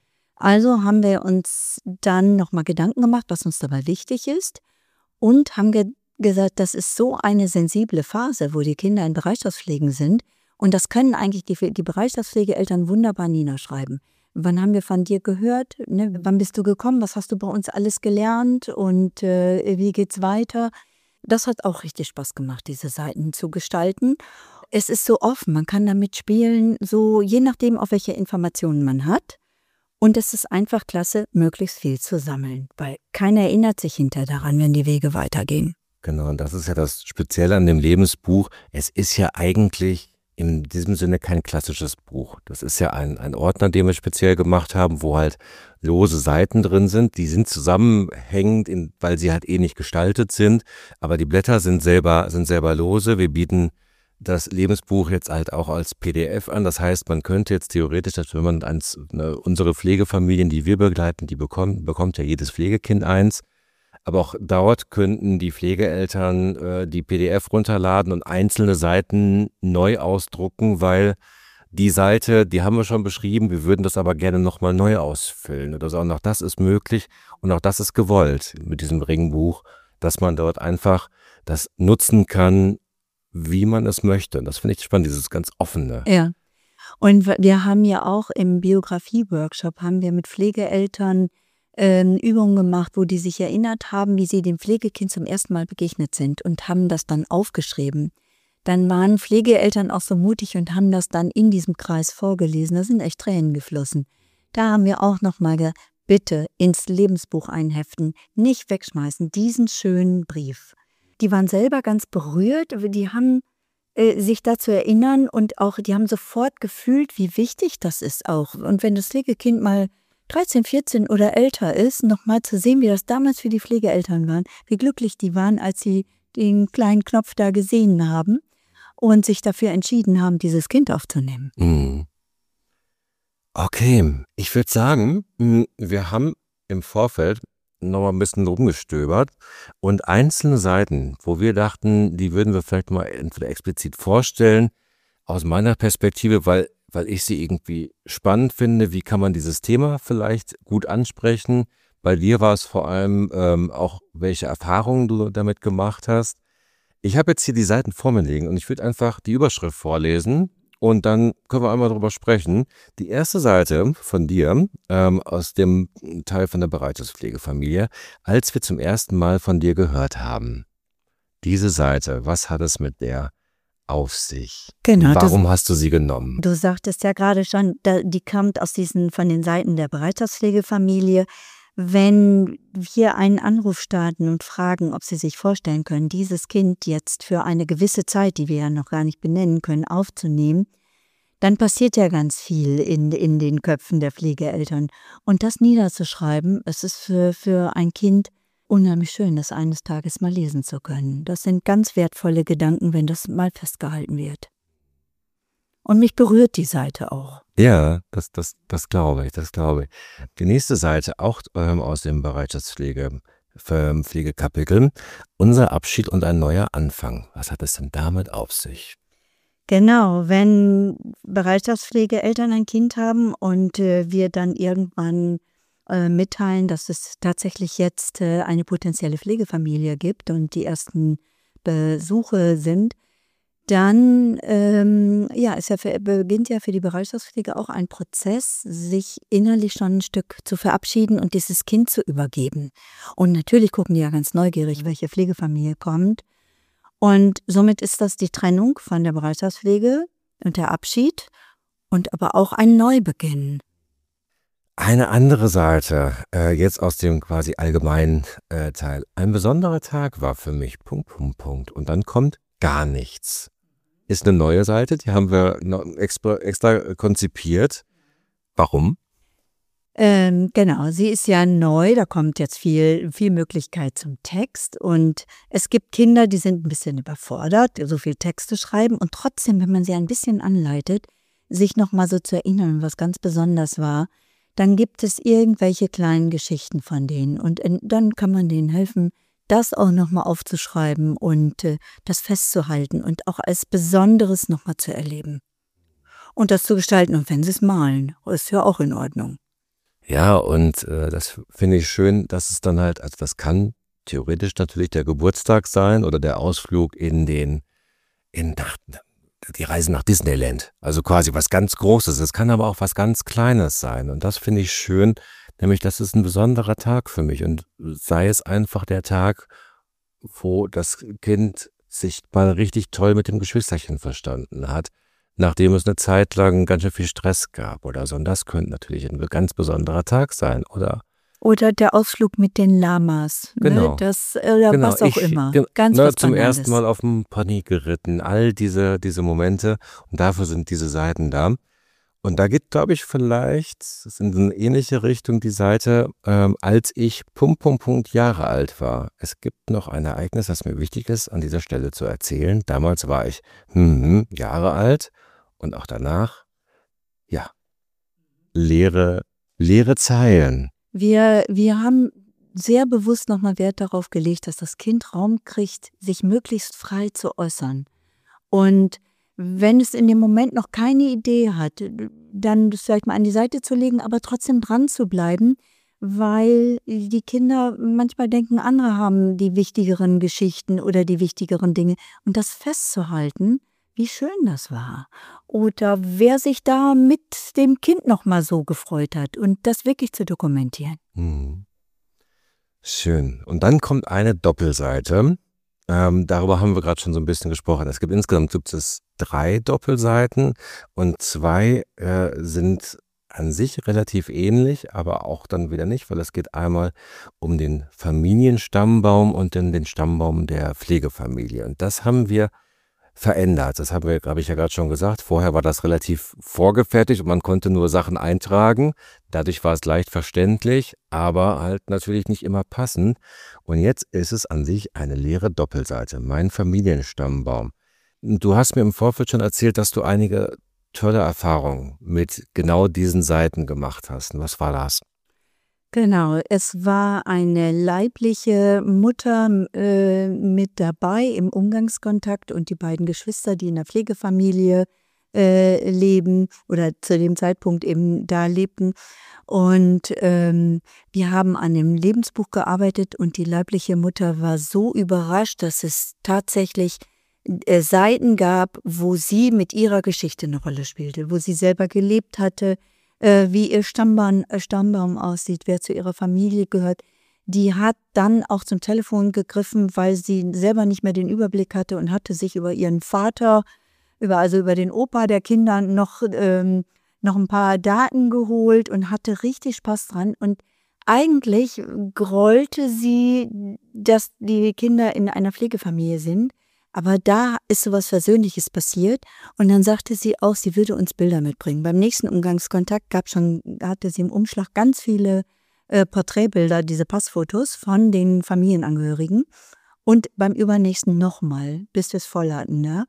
Also haben wir uns dann nochmal Gedanken gemacht, was uns dabei wichtig ist und haben ge- gesagt, das ist so eine sensible Phase, wo die Kinder in Bereitschaftspflegen sind und das können eigentlich die, die Bereitschaftspflegeeltern wunderbar niederschreiben. Wann haben wir von dir gehört? Ne? Wann bist du gekommen? Was hast du bei uns alles gelernt und äh, wie geht's weiter? Das hat auch richtig Spaß gemacht, diese Seiten zu gestalten. Es ist so offen, man kann damit spielen, so je nachdem, auf welche Informationen man hat. Und es ist einfach klasse, möglichst viel zu sammeln, weil keiner erinnert sich hinterher daran, wenn die Wege weitergehen. Genau, und das ist ja das Spezielle an dem Lebensbuch. Es ist ja eigentlich in diesem Sinne kein klassisches Buch. Das ist ja ein, ein Ordner, den wir speziell gemacht haben, wo halt lose Seiten drin sind. Die sind zusammenhängend, in, weil sie halt ähnlich gestaltet sind. Aber die Blätter sind selber, sind selber lose. Wir bieten das Lebensbuch jetzt halt auch als P D F an. Das heißt, man könnte jetzt theoretisch, wenn man eins, ne, unsere Pflegefamilien, die wir begleiten, die bekommen, bekommt ja jedes Pflegekind eins. Aber auch dort könnten die Pflegeeltern äh, die P D F runterladen und einzelne Seiten neu ausdrucken, weil die Seite, die haben wir schon beschrieben, wir würden das aber gerne nochmal neu ausfüllen. Also auch das ist möglich und auch das ist gewollt mit diesem Ringbuch, dass man dort einfach das nutzen kann, wie man es möchte. Das finde ich spannend, dieses ganz offene. Ja, und wir haben ja auch im Biografie-Workshop, haben wir mit Pflegeeltern Übungen gemacht, wo die sich erinnert haben, wie sie dem Pflegekind zum ersten Mal begegnet sind und haben das dann aufgeschrieben. Dann waren Pflegeeltern auch so mutig und haben das dann in diesem Kreis vorgelesen. Da sind echt Tränen geflossen. Da haben wir auch nochmal gesagt, bitte ins Lebensbuch einheften, nicht wegschmeißen, diesen schönen Brief. Die waren selber ganz berührt, die haben äh, sich dazu erinnern und auch, die haben sofort gefühlt, wie wichtig das ist auch. Und wenn das Pflegekind mal dreizehn, vierzehn oder älter ist, nochmal zu sehen, wie das damals für die Pflegeeltern waren, wie glücklich die waren, als sie den kleinen Knopf da gesehen haben und sich dafür entschieden haben, dieses Kind aufzunehmen. Mhm. Okay, ich würde sagen, wir haben im Vorfeld nochmal ein bisschen rumgestöbert und einzelne Seiten, wo wir dachten, die würden wir vielleicht mal entweder explizit vorstellen, aus meiner Perspektive, weil weil ich sie irgendwie spannend finde, wie kann man dieses Thema vielleicht gut ansprechen. Bei dir war es vor allem ähm, auch, welche Erfahrungen du damit gemacht hast. Ich habe jetzt hier die Seiten vor mir liegen und ich würde einfach die Überschrift vorlesen und dann können wir einmal darüber sprechen. Die erste Seite von dir, ähm, aus dem Teil von der Bereitschaftspflegefamilie, als wir zum ersten Mal von dir gehört haben. Diese Seite, was hat es mit der auf sich? Genau. Warum du, hast du sie genommen? Du sagtest ja gerade schon, da, die kommt aus diesen, von den Seiten der Bereitschaftspflegefamilie. Wenn wir einen Anruf starten und fragen, ob sie sich vorstellen können, dieses Kind jetzt für eine gewisse Zeit, die wir ja noch gar nicht benennen können, aufzunehmen, dann passiert ja ganz viel in, in den Köpfen der Pflegeeltern. Und das niederzuschreiben, es ist für, für ein Kind unheimlich schön, das eines Tages mal lesen zu können. Das sind ganz wertvolle Gedanken, wenn das mal festgehalten wird. Und mich berührt die Seite auch. Ja, das, das, das glaube ich, das glaube ich. Die nächste Seite, auch ähm, aus dem Bereitschaftspflege, Pflegekapitel, unser Abschied und ein neuer Anfang. Was hat es denn damit auf sich? Genau, wenn Bereitschaftspflegeeltern ein Kind haben und äh, wir dann irgendwann äh, mitteilen, dass es tatsächlich jetzt äh, eine potenzielle Pflegefamilie gibt und die ersten Besuche sind, dann ähm, ja, ist ja für, beginnt ja für die Bereitschaftspflege auch ein Prozess, sich innerlich schon ein Stück zu verabschieden und dieses Kind zu übergeben. Und natürlich gucken die ja ganz neugierig, welche Pflegefamilie kommt. Und somit ist das die Trennung von der Bereitschaftspflege und der Abschied und aber auch ein Neubeginn. Eine andere Seite, äh, jetzt aus dem quasi allgemeinen äh, Teil. Ein besonderer Tag war für mich, Punkt, Punkt, Punkt. Und dann kommt gar nichts. Ist eine neue Seite, die haben wir noch extra, extra konzipiert. Warum? Ähm, genau, sie ist ja neu, da kommt jetzt viel, viel Möglichkeit zum Text und es gibt Kinder, die sind ein bisschen überfordert, so viel Texte schreiben und trotzdem, wenn man sie ein bisschen anleitet, sich nochmal so zu erinnern, was ganz besonders war, dann gibt es irgendwelche kleinen Geschichten von denen und in, dann kann man denen helfen, das auch nochmal aufzuschreiben und äh, das festzuhalten und auch als Besonderes nochmal zu erleben und das zu gestalten. Und wenn sie es malen, ist ja auch in Ordnung. Ja, und äh, das finde ich schön, dass es dann halt, also das kann theoretisch natürlich der Geburtstag sein oder der Ausflug in den, in nach, die Reise nach Disneyland. Also quasi was ganz Großes. Es kann aber auch was ganz Kleines sein. Und das finde ich schön, nämlich das ist ein besonderer Tag für mich. Und sei es einfach der Tag, wo das Kind sich mal richtig toll mit dem Geschwisterchen verstanden hat, nachdem es eine Zeit lang ganz schön viel Stress gab oder so. Und das könnte natürlich ein ganz besonderer Tag sein, oder? Oder der Ausflug mit den Lamas, Genau. ne? Das, oder Genau, was auch ich, immer. ge- Ganz ne, was zum Banales. ersten Mal auf dem Pony geritten, all diese, diese Momente. Und dafür sind diese Seiten da. Und da geht, glaube ich, vielleicht, das ist in eine ähnliche Richtung die Seite, ähm, als ich Punkt, Punkt, Punkt Jahre alt war. Es gibt noch ein Ereignis, das mir wichtig ist, an dieser Stelle zu erzählen. Damals war ich hm, Jahre alt und auch danach, ja, leere, leere Zeilen. Wir, wir haben sehr bewusst nochmal Wert darauf gelegt, dass das Kind Raum kriegt, sich möglichst frei zu äußern. Und wenn es in dem Moment noch keine Idee hat, dann das vielleicht mal an die Seite zu legen, aber trotzdem dran zu bleiben, weil die Kinder manchmal denken, andere haben die wichtigeren Geschichten oder die wichtigeren Dinge. Und das festzuhalten, wie schön das war. Oder wer sich da mit dem Kind nochmal so gefreut hat und das wirklich zu dokumentieren. Hm. Schön. Und dann kommt eine Doppelseite. Ähm, darüber haben wir gerade schon so ein bisschen gesprochen. Es gibt insgesamt gibt es drei Doppelseiten und zwei äh, sind an sich relativ ähnlich, aber auch dann wieder nicht, weil es geht einmal um den Familienstammbaum und dann den Stammbaum der Pflegefamilie. Und das haben wir verändert. Das habe hab ich ja gerade schon gesagt. Vorher war das relativ vorgefertigt und man konnte nur Sachen eintragen. Dadurch war es leicht verständlich, aber halt natürlich nicht immer passend. Und jetzt ist es an sich eine leere Doppelseite. Mein Familienstammbaum. Du hast mir im Vorfeld schon erzählt, dass du einige tolle Erfahrungen mit genau diesen Seiten gemacht hast. Und was war das? Genau, es war eine leibliche Mutter äh, mit dabei im Umgangskontakt und die beiden Geschwister, die in der Pflegefamilie äh, leben oder zu dem Zeitpunkt eben da lebten. Und ähm, wir haben an dem Lebensbuch gearbeitet und die leibliche Mutter war so überrascht, dass es tatsächlich äh, Seiten gab, wo sie mit ihrer Geschichte eine Rolle spielte, wo sie selber gelebt hatte, Äh, wie ihr Stammbaum, äh, Stammbaum aussieht, wer zu ihrer Familie gehört. Die hat dann auch zum Telefon gegriffen, weil sie selber nicht mehr den Überblick hatte und hatte sich über ihren Vater, über, also über den Opa der Kinder noch, ähm, noch ein paar Daten geholt und hatte richtig Spaß dran. Und eigentlich grollte sie, dass die Kinder in einer Pflegefamilie sind. Aber da ist sowas Versöhnliches passiert und dann sagte sie auch, sie würde uns Bilder mitbringen. Beim nächsten Umgangskontakt gab schon, hatte sie im Umschlag ganz viele äh, Porträtbilder, diese Passfotos von den Familienangehörigen und beim übernächsten nochmal, bis wir es voll hatten. Ne?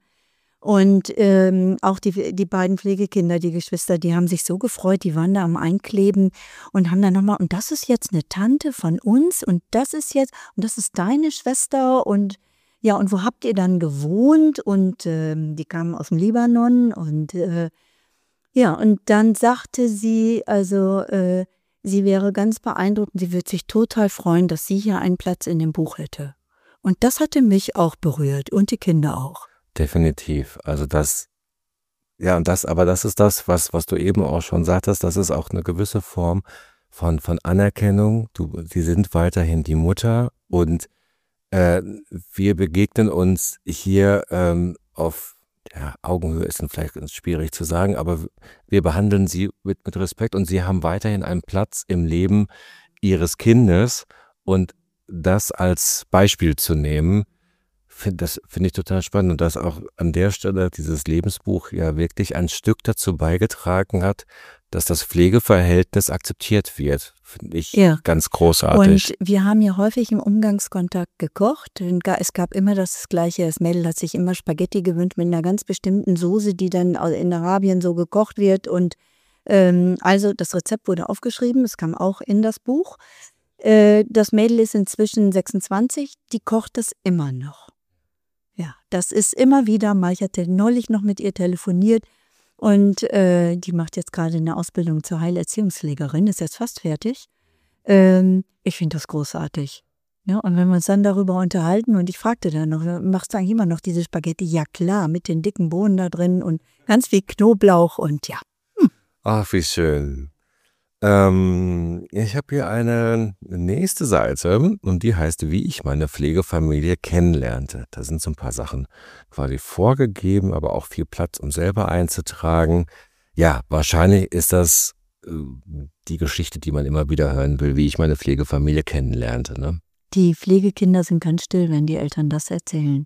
Und ähm, auch die, die beiden Pflegekinder, die Geschwister, die haben sich so gefreut, die waren da am Einkleben und haben dann nochmal, und das ist jetzt eine Tante von uns und das ist jetzt, und das ist deine Schwester und ja, und wo habt ihr dann gewohnt? Und ähm, die kamen aus dem Libanon und äh, ja, und dann sagte sie, also äh, sie wäre ganz beeindruckt und sie würde sich total freuen, dass sie hier einen Platz in dem Buch hätte. Und das hatte mich auch berührt und die Kinder auch. Definitiv. Also das, ja, und das, aber das ist das, was, was du eben auch schon sagtest, das ist auch eine gewisse Form von, von Anerkennung. Du, sie sind weiterhin die Mutter und äh, wir begegnen uns hier ähm, auf ja, Augenhöhe ist dann vielleicht ganz schwierig zu sagen, aber wir behandeln sie mit, mit Respekt und sie haben weiterhin einen Platz im Leben ihres Kindes und das als Beispiel zu nehmen, find, das finde ich total spannend und dass auch an der Stelle dieses Lebensbuch ja wirklich ein Stück dazu beigetragen hat, dass das Pflegeverhältnis akzeptiert wird, finde ich Ja. ganz großartig. Und wir haben ja häufig im Umgangskontakt gekocht. Es gab immer das Gleiche. Das Mädel hat sich immer Spaghetti gewünscht mit einer ganz bestimmten Soße, die dann in Arabien so gekocht wird. Und ähm, also das Rezept wurde aufgeschrieben. Es kam auch in das Buch. Äh, das Mädel ist inzwischen sechsundzwanzig. Die kocht das immer noch. Ja, das ist immer wieder mal. Ich hatte neulich noch mit ihr telefoniert. Und äh, die macht jetzt gerade eine Ausbildung zur Heilerziehungspflegerin, ist jetzt fast fertig. Ähm, ich finde das großartig. Ja, und wenn wir uns dann darüber unterhalten und ich fragte dann noch, machst du eigentlich immer noch diese Spaghetti? Ja klar, mit den dicken Bohnen da drin und ganz viel Knoblauch und ja. Hm. Ach, wie schön. Ähm, ich habe hier eine nächste Seite und die heißt, wie ich meine Pflegefamilie kennenlernte. Da sind so ein paar Sachen quasi vorgegeben, aber auch viel Platz, um selber einzutragen. Ja, wahrscheinlich ist das äh, die Geschichte, die man immer wieder hören will, wie ich meine Pflegefamilie kennenlernte. Ne? Die Pflegekinder sind ganz still, wenn die Eltern das erzählen.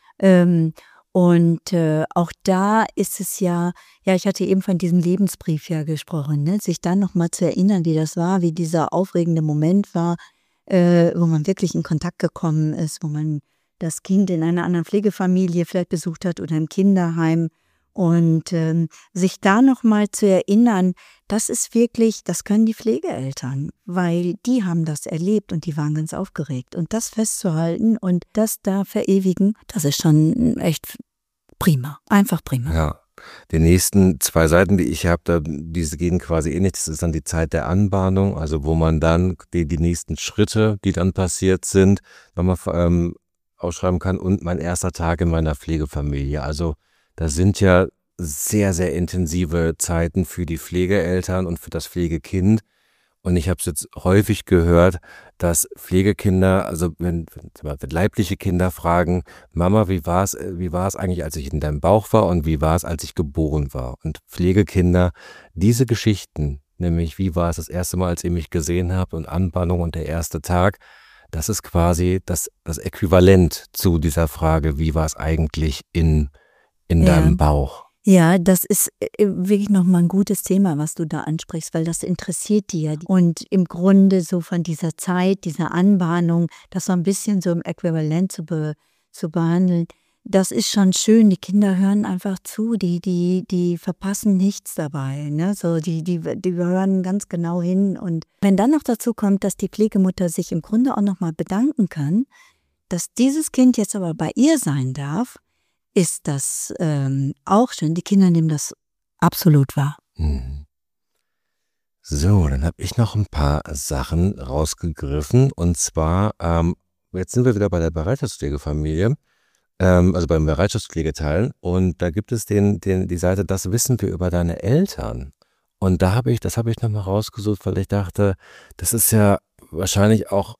Ähm, Und äh, auch da ist es ja, ja, ich hatte eben von diesem Lebensbrief ja gesprochen, ne? Sich dann nochmal zu erinnern, wie das war, wie dieser aufregende Moment war, äh, wo man wirklich in Kontakt gekommen ist, wo man das Kind in einer anderen Pflegefamilie vielleicht besucht hat oder im Kinderheim. Und ähm, sich da nochmal zu erinnern, das ist wirklich, das können die Pflegeeltern, weil die haben das erlebt und die waren ganz aufgeregt. Und das festzuhalten und das da verewigen, das ist schon echt prima, einfach prima. Ja, die nächsten zwei Seiten, die ich habe, da, diese gehen quasi ähnlich. Das ist dann die Zeit der Anbahnung, also wo man dann die, die nächsten Schritte, die dann passiert sind, nochmal ähm, ausschreiben kann und mein erster Tag in meiner Pflegefamilie. Also das sind ja sehr, sehr intensive Zeiten für die Pflegeeltern und für das Pflegekind. Und ich habe es jetzt häufig gehört, dass Pflegekinder, also wenn, wenn leibliche Kinder fragen, Mama, wie war es, wie war es eigentlich, als ich in deinem Bauch war und wie war es, als ich geboren war? Und Pflegekinder, diese Geschichten, nämlich wie war es das erste Mal, als ihr mich gesehen habt und Anbahnung und der erste Tag, das ist quasi das, das Äquivalent zu dieser Frage, wie war es eigentlich in in Ja. deinem Bauch. Ja, das ist äh, wirklich nochmal ein gutes Thema, was du da ansprichst, weil das interessiert die ja. Und im Grunde so von dieser Zeit, dieser Anbahnung, das so ein bisschen so im Äquivalent zu, be, zu behandeln, das ist schon schön. Die Kinder hören einfach zu, die, die, die verpassen nichts dabei. Ne? So, die, die, die hören ganz genau hin. Und wenn dann noch dazu kommt, dass die Pflegemutter sich im Grunde auch nochmal bedanken kann, dass dieses Kind jetzt aber bei ihr sein darf, ist das ähm, auch schön. Die Kinder nehmen das absolut wahr. Mhm. So, dann habe ich noch ein paar Sachen rausgegriffen. Und zwar, ähm, jetzt sind wir wieder bei der Bereitschaftspflegefamilie, ähm, also beim Bereitschaftspflegeteil. Und da gibt es den, den, die Seite, das wissen wir über deine Eltern. Und da habe ich, das habe ich nochmal rausgesucht, weil ich dachte, das ist ja wahrscheinlich auch,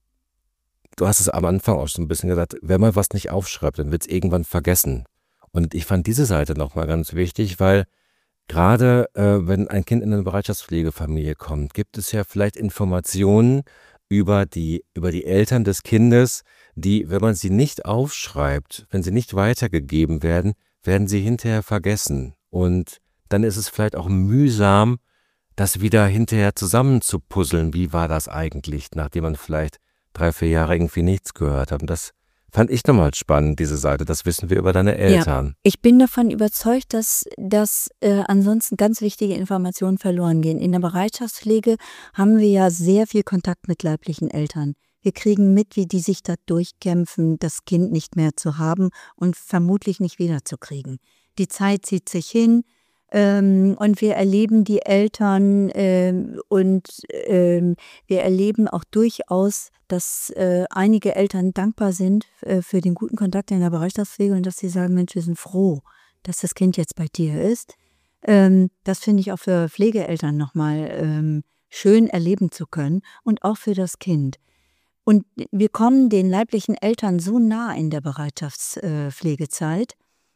du hast es am Anfang auch schon ein bisschen gesagt, wenn man was nicht aufschreibt, dann wird es irgendwann vergessen. Und ich fand diese Seite nochmal ganz wichtig, weil gerade äh, wenn ein Kind in eine Bereitschaftspflegefamilie kommt, gibt es ja vielleicht Informationen über die, über die Eltern des Kindes, die, wenn man sie nicht aufschreibt, wenn sie nicht weitergegeben werden, werden sie hinterher vergessen. Und dann ist es vielleicht auch mühsam, das wieder hinterher zusammenzupuzzeln. Wie war das eigentlich, nachdem man vielleicht drei, vier Jahre irgendwie nichts gehört hat. Und das fand ich nochmal spannend, diese Seite. Das wissen wir über deine Eltern. Ja, ich bin davon überzeugt, dass, dass äh, ansonsten ganz wichtige Informationen verloren gehen. In der Bereitschaftspflege haben wir ja sehr viel Kontakt mit leiblichen Eltern. Wir kriegen mit, wie die sich da durchkämpfen, das Kind nicht mehr zu haben und vermutlich nicht wiederzukriegen. Die Zeit zieht sich hin. Ähm, und wir erleben die Eltern ähm, und ähm, wir erleben auch durchaus, dass äh, einige Eltern dankbar sind äh, für den guten Kontakt in der Bereitschaftspflege und dass sie sagen, Mensch, wir sind froh, dass das Kind jetzt bei dir ist. Ähm, das finde ich auch für Pflegeeltern nochmal ähm, schön erleben zu können und auch für das Kind. Und wir kommen den leiblichen Eltern so nah in der Bereitschaftspflegezeit,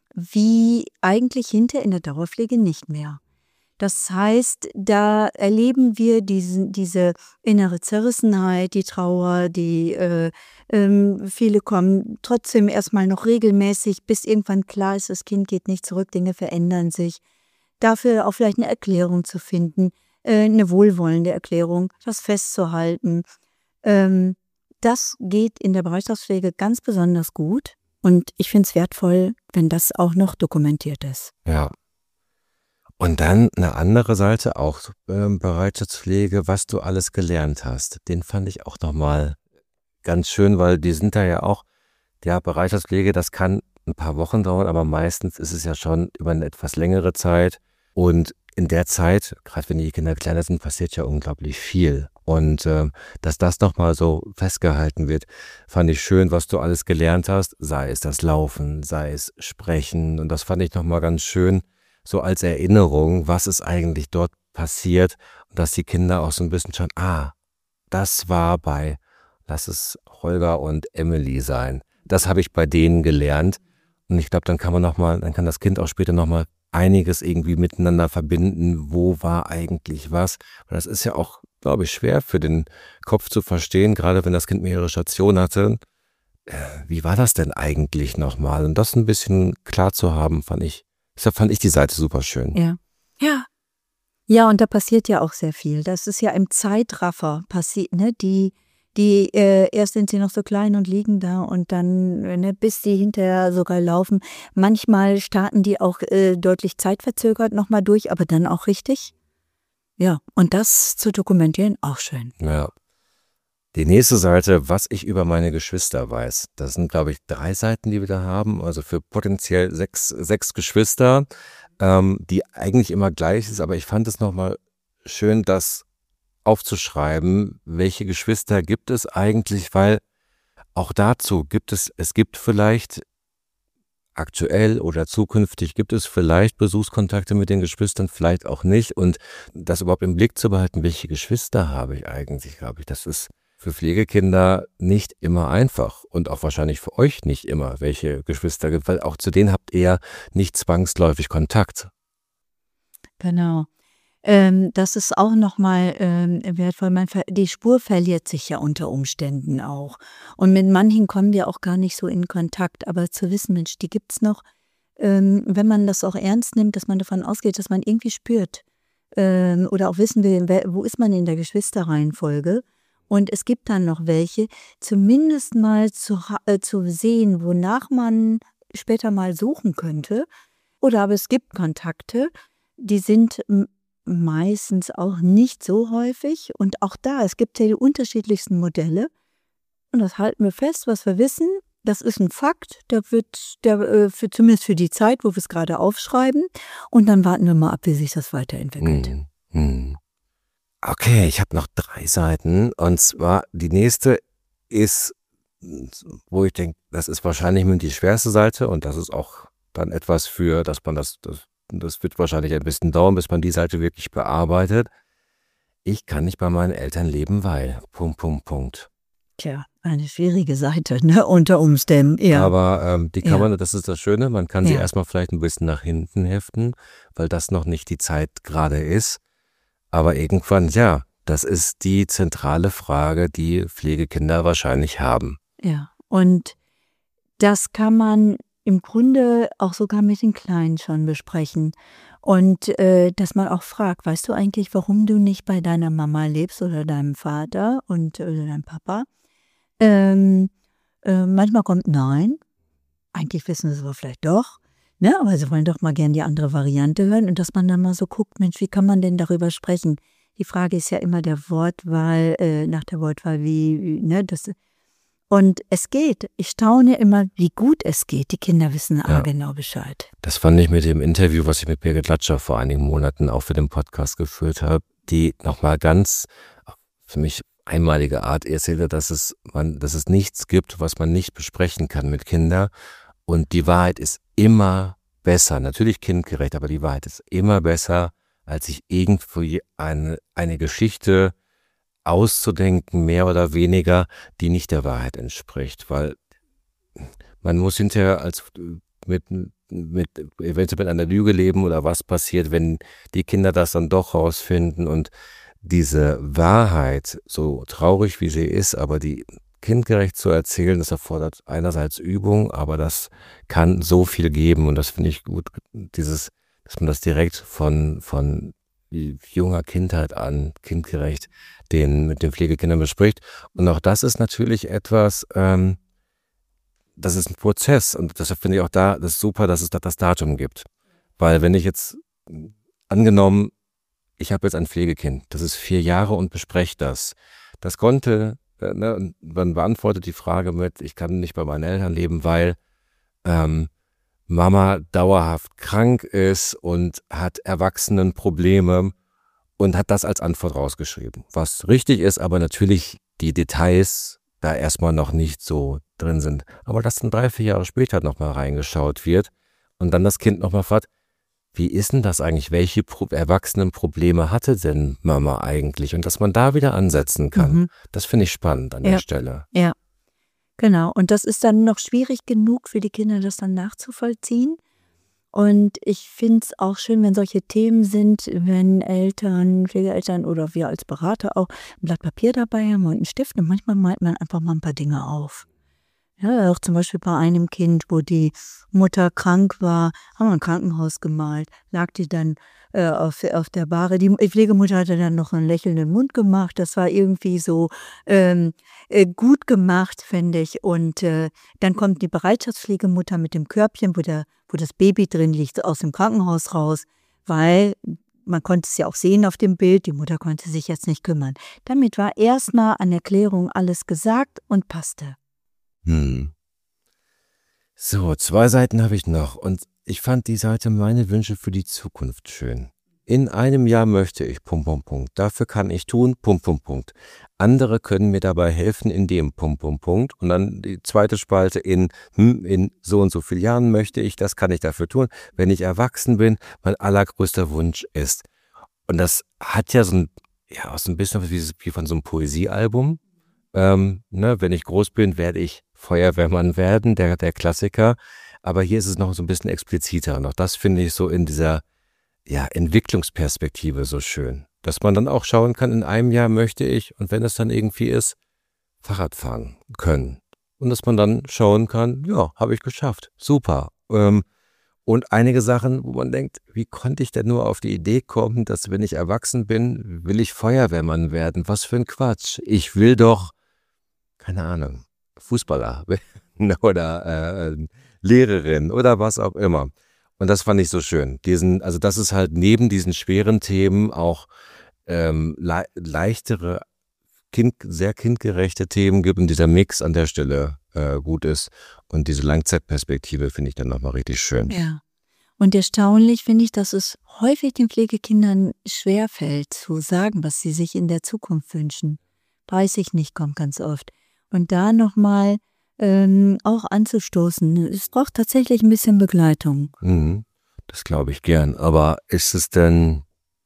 wie eigentlich hinter in der Dauerpflege nicht mehr. Das heißt, da erleben wir diesen, diese innere Zerrissenheit, die Trauer, die äh, ähm, viele kommen trotzdem erstmal noch regelmäßig, bis irgendwann klar ist, das Kind geht nicht zurück, Dinge verändern sich. Dafür auch vielleicht eine Erklärung zu finden, äh, eine wohlwollende Erklärung, das festzuhalten. Ähm, das geht in der Bereitschaftspflege ganz besonders gut. Und ich finde es wertvoll, wenn das auch noch dokumentiert ist. Ja. Und dann eine andere Seite, auch ähm, Bereitschaftspflege, was du alles gelernt hast. Den fand ich auch nochmal ganz schön, weil die sind da ja auch, ja, Bereitschaftspflege, das kann ein paar Wochen dauern, aber meistens ist es ja schon über eine etwas längere Zeit. Und in der Zeit, gerade wenn die Kinder kleiner sind, passiert ja unglaublich viel. Und äh, dass das nochmal so festgehalten wird, fand ich schön, was du alles gelernt hast, sei es das Laufen, sei es Sprechen. Und das fand ich nochmal ganz schön, so als Erinnerung, was ist eigentlich dort passiert. Und dass die Kinder auch so ein bisschen schon, ah, das war bei, lass es Holger und Emily sein. Das habe ich bei denen gelernt. Und ich glaube, dann kann man nochmal, dann kann das Kind auch später nochmal einiges irgendwie miteinander verbinden. Wo war eigentlich was? Und das ist ja auch, glaube ich, schwer für den Kopf zu verstehen, gerade wenn das Kind mehrere Stationen hatte. Äh, wie war das denn eigentlich nochmal? Und das ein bisschen klar zu haben, fand ich, deshalb fand ich die Seite super schön. Ja. Ja. Ja, und da passiert ja auch sehr viel. Das ist ja im Zeitraffer passiert, ne? Die, die, äh, erst sind sie noch so klein und liegen da und dann, ne, bis sie hinterher sogar laufen. Manchmal starten die auch äh, deutlich zeitverzögert nochmal durch, aber dann auch richtig. Ja, und das zu dokumentieren, auch schön. Ja. Die nächste Seite, was ich über meine Geschwister weiß. Das sind, glaube ich, drei Seiten, die wir da haben. Also für potenziell sechs, sechs Geschwister, ähm, die eigentlich immer gleich ist. Aber ich fand es nochmal schön, das aufzuschreiben, welche Geschwister gibt es eigentlich, weil auch dazu gibt es, es gibt vielleicht aktuell oder zukünftig gibt es vielleicht Besuchskontakte mit den Geschwistern, vielleicht auch nicht. Und das überhaupt im Blick zu behalten, welche Geschwister habe ich eigentlich, glaube ich, das ist für Pflegekinder nicht immer einfach und auch wahrscheinlich für euch nicht immer, welche Geschwister gibt, weil auch zu denen habt ihr ja nicht zwangsläufig Kontakt. Genau. Ähm, das ist auch nochmal ähm, wertvoll. Man ver die Spur verliert sich ja unter Umständen auch. Und mit manchen kommen wir auch gar nicht so in Kontakt. Aber zu wissen, Mensch, die gibt's noch, ähm, wenn man das auch ernst nimmt, dass man davon ausgeht, dass man irgendwie spürt ähm, oder auch wissen will, wer, wo ist man in der Geschwisterreihenfolge. Und es gibt dann noch welche, zumindest mal zu, äh, zu sehen, wonach man später mal suchen könnte. Oder aber es gibt Kontakte, die sind meistens auch nicht so häufig. Und auch da, es gibt ja die unterschiedlichsten Modelle. Und das halten wir fest, was wir wissen. Das ist ein Fakt, der wird, der, äh, für, zumindest für die Zeit, wo wir es gerade aufschreiben. Und dann warten wir mal ab, wie sich das weiterentwickelt. Hm, hm. Okay, ich habe noch drei Seiten. Und zwar die nächste ist, wo ich denke, das ist wahrscheinlich mit die schwerste Seite. Und das ist auch dann etwas für, dass man das, das Das wird wahrscheinlich ein bisschen dauern, bis man die Seite wirklich bearbeitet. Ich kann nicht bei meinen Eltern leben, weil... Punkt, Punkt, Punkt. Tja, eine schwierige Seite, ne, unter Umständen. Ja. Aber ähm, die kann Ja. man, das ist das Schöne, man kann sie Ja. erstmal vielleicht ein bisschen nach hinten heften, weil das noch nicht die Zeit gerade ist. Aber irgendwann, ja, das ist die zentrale Frage, die Pflegekinder wahrscheinlich haben. Ja, und das kann man im Grunde auch sogar mit den Kleinen schon besprechen. Und äh, dass man auch fragt, weißt du eigentlich, warum du nicht bei deiner Mama lebst oder deinem Vater und oder deinem Papa? Ähm, äh, manchmal kommt nein. Eigentlich wissen sie es aber vielleicht doch. Ne? Aber sie wollen doch mal gern die andere Variante hören. Und dass man dann mal so guckt, Mensch, wie kann man denn darüber sprechen? Die Frage ist ja immer der Wortwahl, äh, nach der Wortwahl, wie, wie ne, das. Und es geht. Ich staune immer, wie gut es geht. Die Kinder wissen Ja. genau Bescheid. Das fand ich mit dem Interview, was ich mit Birgit Latscher vor einigen Monaten auch für den Podcast geführt habe, die nochmal ganz für mich einmalige Art erzählte, dass es, man, dass es nichts gibt, was man nicht besprechen kann mit Kindern. Und die Wahrheit ist immer besser, natürlich kindgerecht, aber die Wahrheit ist immer besser, als sich irgendwo eine, eine Geschichte auszudenken, mehr oder weniger, die nicht der Wahrheit entspricht. Weil man muss hinterher als mit, mit eventuell mit einer Lüge leben oder was passiert, wenn die Kinder das dann doch rausfinden. Und diese Wahrheit, so traurig wie sie ist, aber die kindgerecht zu erzählen, das erfordert einerseits Übung, aber das kann so viel geben und das finde ich gut, dieses, dass man das direkt von, von junger Kindheit an, kindgerecht, den, mit den Pflegekindern bespricht. Und auch das ist natürlich etwas, ähm, das ist ein Prozess und deshalb finde ich auch da, das ist super, dass es da das Datum gibt. Weil wenn ich jetzt, angenommen, ich habe jetzt ein Pflegekind, das ist vier Jahre und bespreche das, das konnte, äh, ne, man beantwortet die Frage mit, ich kann nicht bei meinen Eltern leben, weil ähm, Mama dauerhaft krank ist und hat Erwachsenenprobleme und hat das als Antwort rausgeschrieben. Was richtig ist, aber natürlich die Details da erstmal noch nicht so drin sind. Aber dass dann drei, vier Jahre später nochmal reingeschaut wird und dann das Kind nochmal fragt, wie ist denn das eigentlich? Welche Pro- Erwachsenenprobleme hatte denn Mama eigentlich? Und dass man da wieder ansetzen kann. Mhm. Das finde ich spannend an Ja. der Stelle. Ja, genau. Und das ist dann noch schwierig genug für die Kinder, das dann nachzuvollziehen. Und ich finde es auch schön, wenn solche Themen sind, wenn Eltern, Pflegeeltern oder wir als Berater auch ein Blatt Papier dabei haben und einen Stift und manchmal malt man einfach mal ein paar Dinge auf. Ja, auch zum Beispiel bei einem Kind, wo die Mutter krank war, haben wir ein Krankenhaus gemalt, lag die dann äh, auf, auf der Bahre. Die Pflegemutter hatte dann noch einen lächelnden Mund gemacht. Das war irgendwie so ähm, äh, gut gemacht, finde ich. Und äh, dann kommt die Bereitschaftspflegemutter mit dem Körbchen, wo, der, wo das Baby drin liegt, aus dem Krankenhaus raus, weil man konnte es ja auch sehen auf dem Bild, die Mutter konnte sich jetzt nicht kümmern. Damit war erstmal an Erklärung alles gesagt und passte. Hm. So, zwei Seiten habe ich noch und ich fand die Seite meine Wünsche für die Zukunft schön. In einem Jahr möchte ich, Punkt, Punkt, Punkt. Dafür kann ich tun, Punkt, Punkt, Punkt. Andere können mir dabei helfen, in dem, Punkt, Punkt, Punkt. Und dann die zweite Spalte in, hm, in so und so vielen Jahren möchte ich, das kann ich dafür tun. Wenn ich erwachsen bin, mein allergrößter Wunsch ist. Und das hat ja so ein, ja, auch so ein bisschen wie, wie von so einem Poesiealbum. Ähm, ne, wenn ich groß bin, werde ich Feuerwehrmann werden, der, der Klassiker. Aber hier ist es noch so ein bisschen expliziter. Und auch das finde ich so in dieser ja, Entwicklungsperspektive so schön. Dass man dann auch schauen kann, in einem Jahr möchte ich, und wenn es dann irgendwie ist, Fahrrad fahren können. Und dass man dann schauen kann, ja, habe ich geschafft. Super. Ähm, und einige Sachen, wo man denkt, wie konnte ich denn nur auf die Idee kommen, dass wenn ich erwachsen bin, will ich Feuerwehrmann werden? Was für ein Quatsch. Ich will doch, keine Ahnung, Fußballer oder äh, Lehrerin oder was auch immer. Und das fand ich so schön. Diesen, also dass es halt neben diesen schweren Themen auch ähm, le- leichtere, kind, sehr kindgerechte Themen gibt und dieser Mix an der Stelle äh, gut ist. Und diese Langzeitperspektive finde ich dann nochmal richtig schön. Ja. Und erstaunlich finde ich, dass es häufig den Pflegekindern schwerfällt, zu sagen, was sie sich in der Zukunft wünschen. Weiß ich nicht, kommt ganz oft. Und da nochmal ähm, auch anzustoßen. Es braucht tatsächlich ein bisschen Begleitung. Mhm, das glaube ich gern. Aber ist es denn,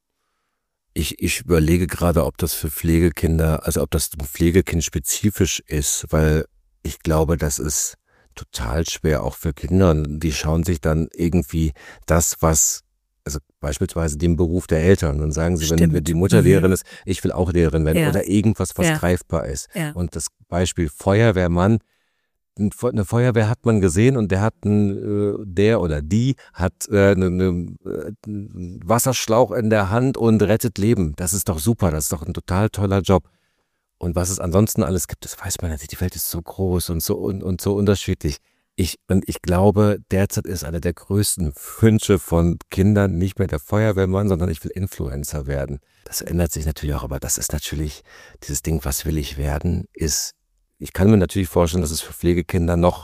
ich, ich überlege gerade, ob das für Pflegekinder, also ob das Pflegekind spezifisch ist, weil ich glaube, das ist total schwer, auch für Kinder. Die schauen sich dann irgendwie das, was, also beispielsweise den Beruf der Eltern und sagen sie, wenn, Stimmt. wenn die Mutter Mhm. Lehrerin ist, ich will auch Lehrerin werden Ja. oder irgendwas, was Ja. greifbar ist. Ja. Und das Beispiel Feuerwehrmann, eine Feuerwehr hat man gesehen und der hat einen, äh, der oder die hat äh, einen, äh, einen Wasserschlauch in der Hand und rettet Leben. Das ist doch super, das ist doch ein total toller Job. Und was es ansonsten alles gibt, das weiß man nicht. Die Welt ist so groß und so und, und so unterschiedlich. Ich, und ich glaube, derzeit ist einer der größten Wünsche von Kindern nicht mehr der Feuerwehrmann, sondern ich will Influencer werden. Das ändert sich natürlich auch, aber das ist natürlich, dieses Ding, was will ich werden, ist ich kann mir natürlich vorstellen, dass es für Pflegekinder noch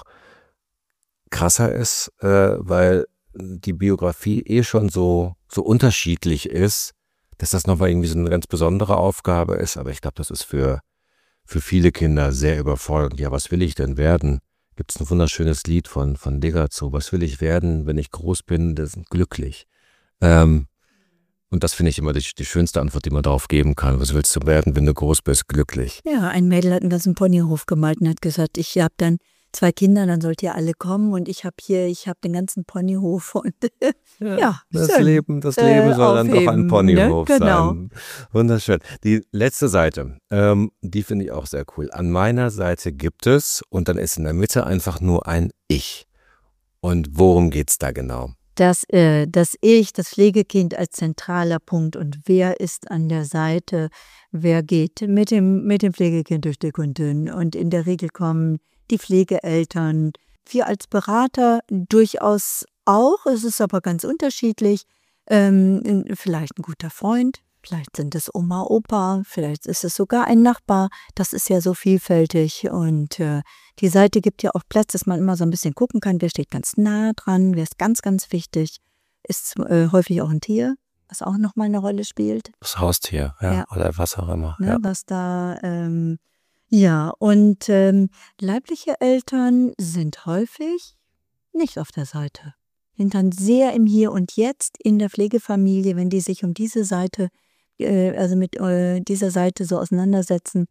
krasser ist, äh, weil die Biografie eh schon so, so unterschiedlich ist, dass das nochmal irgendwie so eine ganz besondere Aufgabe ist. Aber ich glaube, das ist für, für viele Kinder sehr überfordernd. Ja, was will ich denn werden? Gibt es ein wunderschönes Lied von, von Digger zu. Was will ich werden, wenn ich groß bin? Das ist glücklich. Ähm, und das finde ich immer die, die schönste Antwort, die man darauf geben kann. Was willst du werden, wenn du groß bist? Glücklich. Ja, ein Mädel hat einen ganzen Ponyhof gemalt und hat gesagt, ich habe dann zwei Kinder, dann sollt ihr alle kommen und ich habe hier, ich habe den ganzen Ponyhof und ja, ja das schön. Leben, das Leben äh, soll dann doch ein Ponyhof ne? Genau. sein. Wunderschön. Die letzte Seite, ähm, die finde ich auch sehr cool. An meiner Seite gibt es und dann ist in der Mitte einfach nur ein Ich. Und worum geht's da genau? Das, äh, das Ich, das Pflegekind als zentraler Punkt und wer ist an der Seite, wer geht mit dem, mit dem Pflegekind durch dick und dünn und in der Regel kommen die Pflegeeltern, wir als Berater durchaus auch, es ist aber ganz unterschiedlich, ähm, vielleicht ein guter Freund, vielleicht sind es Oma, Opa, vielleicht ist es sogar ein Nachbar, das ist ja so vielfältig und äh, die Seite gibt ja auch Platz, dass man immer so ein bisschen gucken kann, wer steht ganz nah dran, wer ist ganz, ganz wichtig, ist äh, häufig auch ein Tier, was auch nochmal eine Rolle spielt. Das Haustier, ja, ja. Oder was auch immer. Ne, ja. Was da, ähm, ja, und ähm, leibliche Eltern sind häufig nicht auf der Seite, sind dann sehr im Hier und Jetzt in der Pflegefamilie, wenn die sich um diese Seite, äh, also mit äh, dieser Seite so auseinandersetzen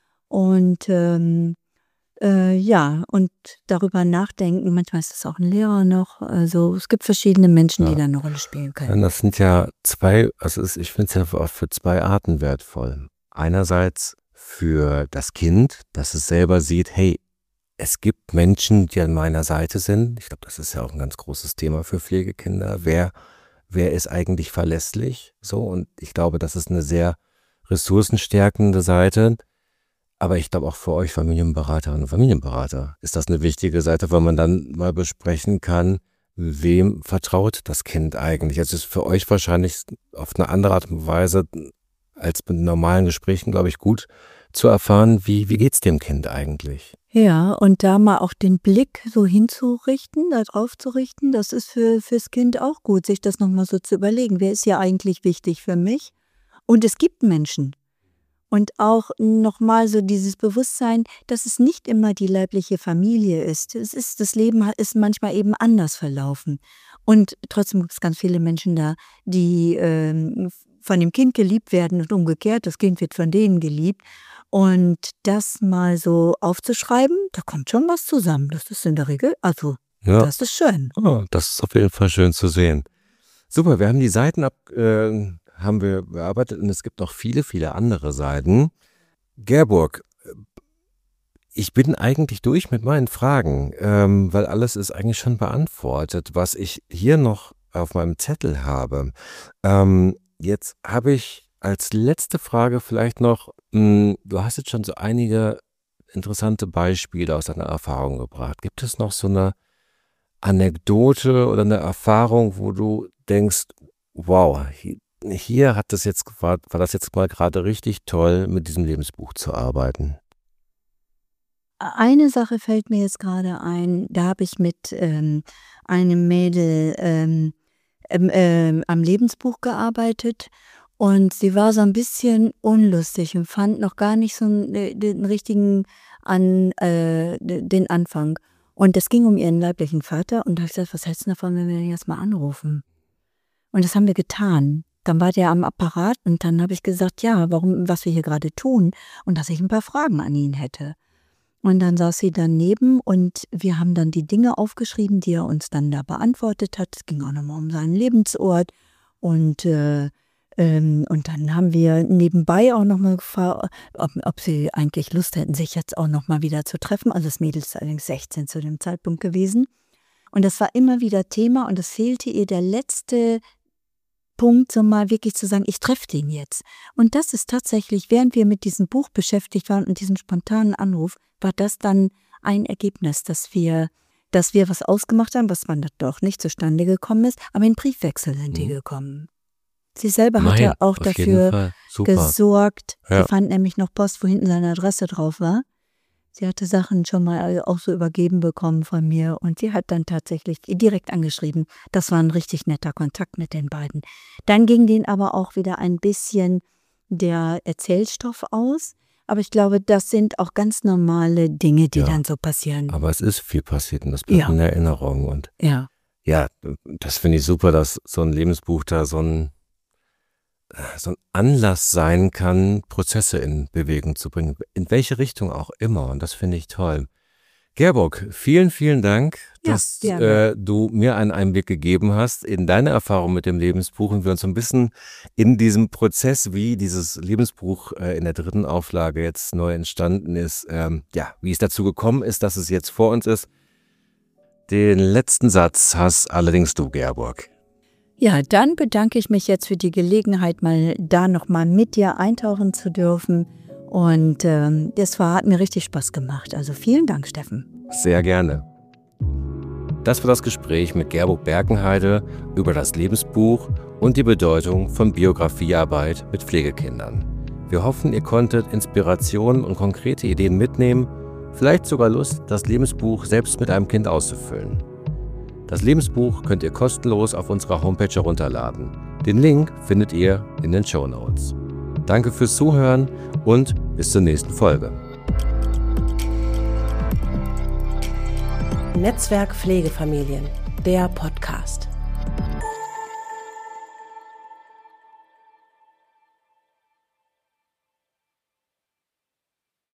und ähm, Äh, ja, und darüber nachdenken, manchmal ist es auch ein Lehrer noch, also es gibt verschiedene Menschen, ja. die da eine Rolle spielen können. Das sind ja zwei, also ich finde es ja auch für zwei Arten wertvoll. Einerseits für das Kind, dass es selber sieht, hey, es gibt Menschen, die an meiner Seite sind. Ich glaube, das ist ja auch ein ganz großes Thema für Pflegekinder. Wer, wer ist eigentlich verlässlich? So, und ich glaube, das ist eine sehr ressourcenstärkende Seite. Aber ich glaube auch für euch Familienberaterinnen und Familienberater ist das eine wichtige Seite, weil man dann mal besprechen kann, wem vertraut das Kind eigentlich. Also es ist für euch wahrscheinlich auf eine andere Art und Weise als mit normalen Gesprächen, glaube ich, gut zu erfahren, wie, wie geht es dem Kind eigentlich. Ja, und da mal auch den Blick so hinzurichten, da drauf zu richten, das ist für fürs Kind auch gut, sich das nochmal so zu überlegen. Wer ist ja eigentlich wichtig für mich? Und es gibt Menschen. Und auch nochmal so dieses Bewusstsein, dass es nicht immer die leibliche Familie ist. Es ist, das Leben ist manchmal eben anders verlaufen. Und trotzdem gibt es ganz viele Menschen da, die ähm, von dem Kind geliebt werden und umgekehrt, das Kind wird von denen geliebt. Und das mal so aufzuschreiben, da kommt schon was zusammen. Das ist in der Regel, also ja. Das ist schön. Oh, das ist auf jeden Fall schön zu sehen. Super, wir haben die Seiten ab... Äh haben wir bearbeitet und es gibt noch viele, viele andere Seiten. Gerburg, ich bin eigentlich durch mit meinen Fragen, ähm, weil alles ist eigentlich schon beantwortet, was ich hier noch auf meinem Zettel habe. Ähm, jetzt habe ich als letzte Frage vielleicht noch, mh, du hast jetzt schon so einige interessante Beispiele aus deiner Erfahrung gebracht. Gibt es noch so eine Anekdote oder eine Erfahrung, wo du denkst, wow, hier, Hier hat das jetzt, war, war das jetzt mal gerade richtig toll, mit diesem Lebensbuch zu arbeiten? Eine Sache fällt mir jetzt gerade ein, da habe ich mit ähm, einem Mädel ähm, ähm, am Lebensbuch gearbeitet und sie war so ein bisschen unlustig und fand noch gar nicht so einen, den richtigen an, äh, den Anfang. Und es ging um ihren leiblichen Vater und da habe ich gesagt, was hältst du davon, wenn wir den jetzt mal anrufen? Und das haben wir getan. Dann war der am Apparat und dann habe ich gesagt, ja, warum, was wir hier gerade tun und dass ich ein paar Fragen an ihn hätte. Und dann saß sie daneben und wir haben dann die Dinge aufgeschrieben, die er uns dann da beantwortet hat. Es ging auch nochmal um seinen Lebensort und, äh, ähm, und dann haben wir nebenbei auch nochmal gefragt, ob, ob sie eigentlich Lust hätten, sich jetzt auch nochmal wieder zu treffen. Also das Mädel ist allerdings sechzehn zu dem Zeitpunkt gewesen. Und das war immer wieder Thema und es fehlte ihr der letzte Punkt, so mal wirklich zu sagen, ich treffe den jetzt. Und das ist tatsächlich, während wir mit diesem Buch beschäftigt waren und diesem spontanen Anruf, war das dann ein Ergebnis, dass wir, dass wir was ausgemacht haben, was dann doch nicht zustande gekommen ist, aber in Briefwechsel sind die gekommen. Sie selber hat ja auch dafür gesorgt, ja. Sie fand nämlich noch Post, wo hinten seine Adresse drauf war. Sie hatte Sachen schon mal auch so übergeben bekommen von mir und sie hat dann tatsächlich direkt angeschrieben. Das war ein richtig netter Kontakt mit den beiden. Dann ging denen aber auch wieder ein bisschen der Erzählstoff aus. Aber ich glaube, das sind auch ganz normale Dinge, die Ja. dann so passieren. Aber es ist viel passiert und das bleibt Ja. in Erinnerung. Und Ja. ja, das finde ich super, dass so ein Lebensbuch da so ein, so ein Anlass sein kann, Prozesse in Bewegung zu bringen. In welche Richtung auch immer. Und das finde ich toll. Gerburg, vielen, vielen Dank, Ja, dass gerne. äh, du mir einen Einblick gegeben hast in deine Erfahrung mit dem Lebensbuch und wir uns so ein bisschen in diesem Prozess, wie dieses Lebensbuch äh, in der dritten Auflage jetzt neu entstanden ist, ähm, ja, wie es dazu gekommen ist, dass es jetzt vor uns ist. Den letzten Satz hast allerdings du, Gerburg. Ja, dann bedanke ich mich jetzt für die Gelegenheit, mal da nochmal mit dir eintauchen zu dürfen. Und ähm, das war, hat mir richtig Spaß gemacht. Also vielen Dank, Steffen. Sehr gerne. Das war das Gespräch mit Gerburg Berkenheide über das Lebensbuch und die Bedeutung von Biografiearbeit mit Pflegekindern. Wir hoffen, ihr konntet Inspirationen und konkrete Ideen mitnehmen, vielleicht sogar Lust, das Lebensbuch selbst mit einem Kind auszufüllen. Das Lebensbuch könnt ihr kostenlos auf unserer Homepage herunterladen. Den Link findet ihr in den Shownotes. Danke fürs Zuhören und bis zur nächsten Folge. Netzwerk Pflegefamilien, der Podcast.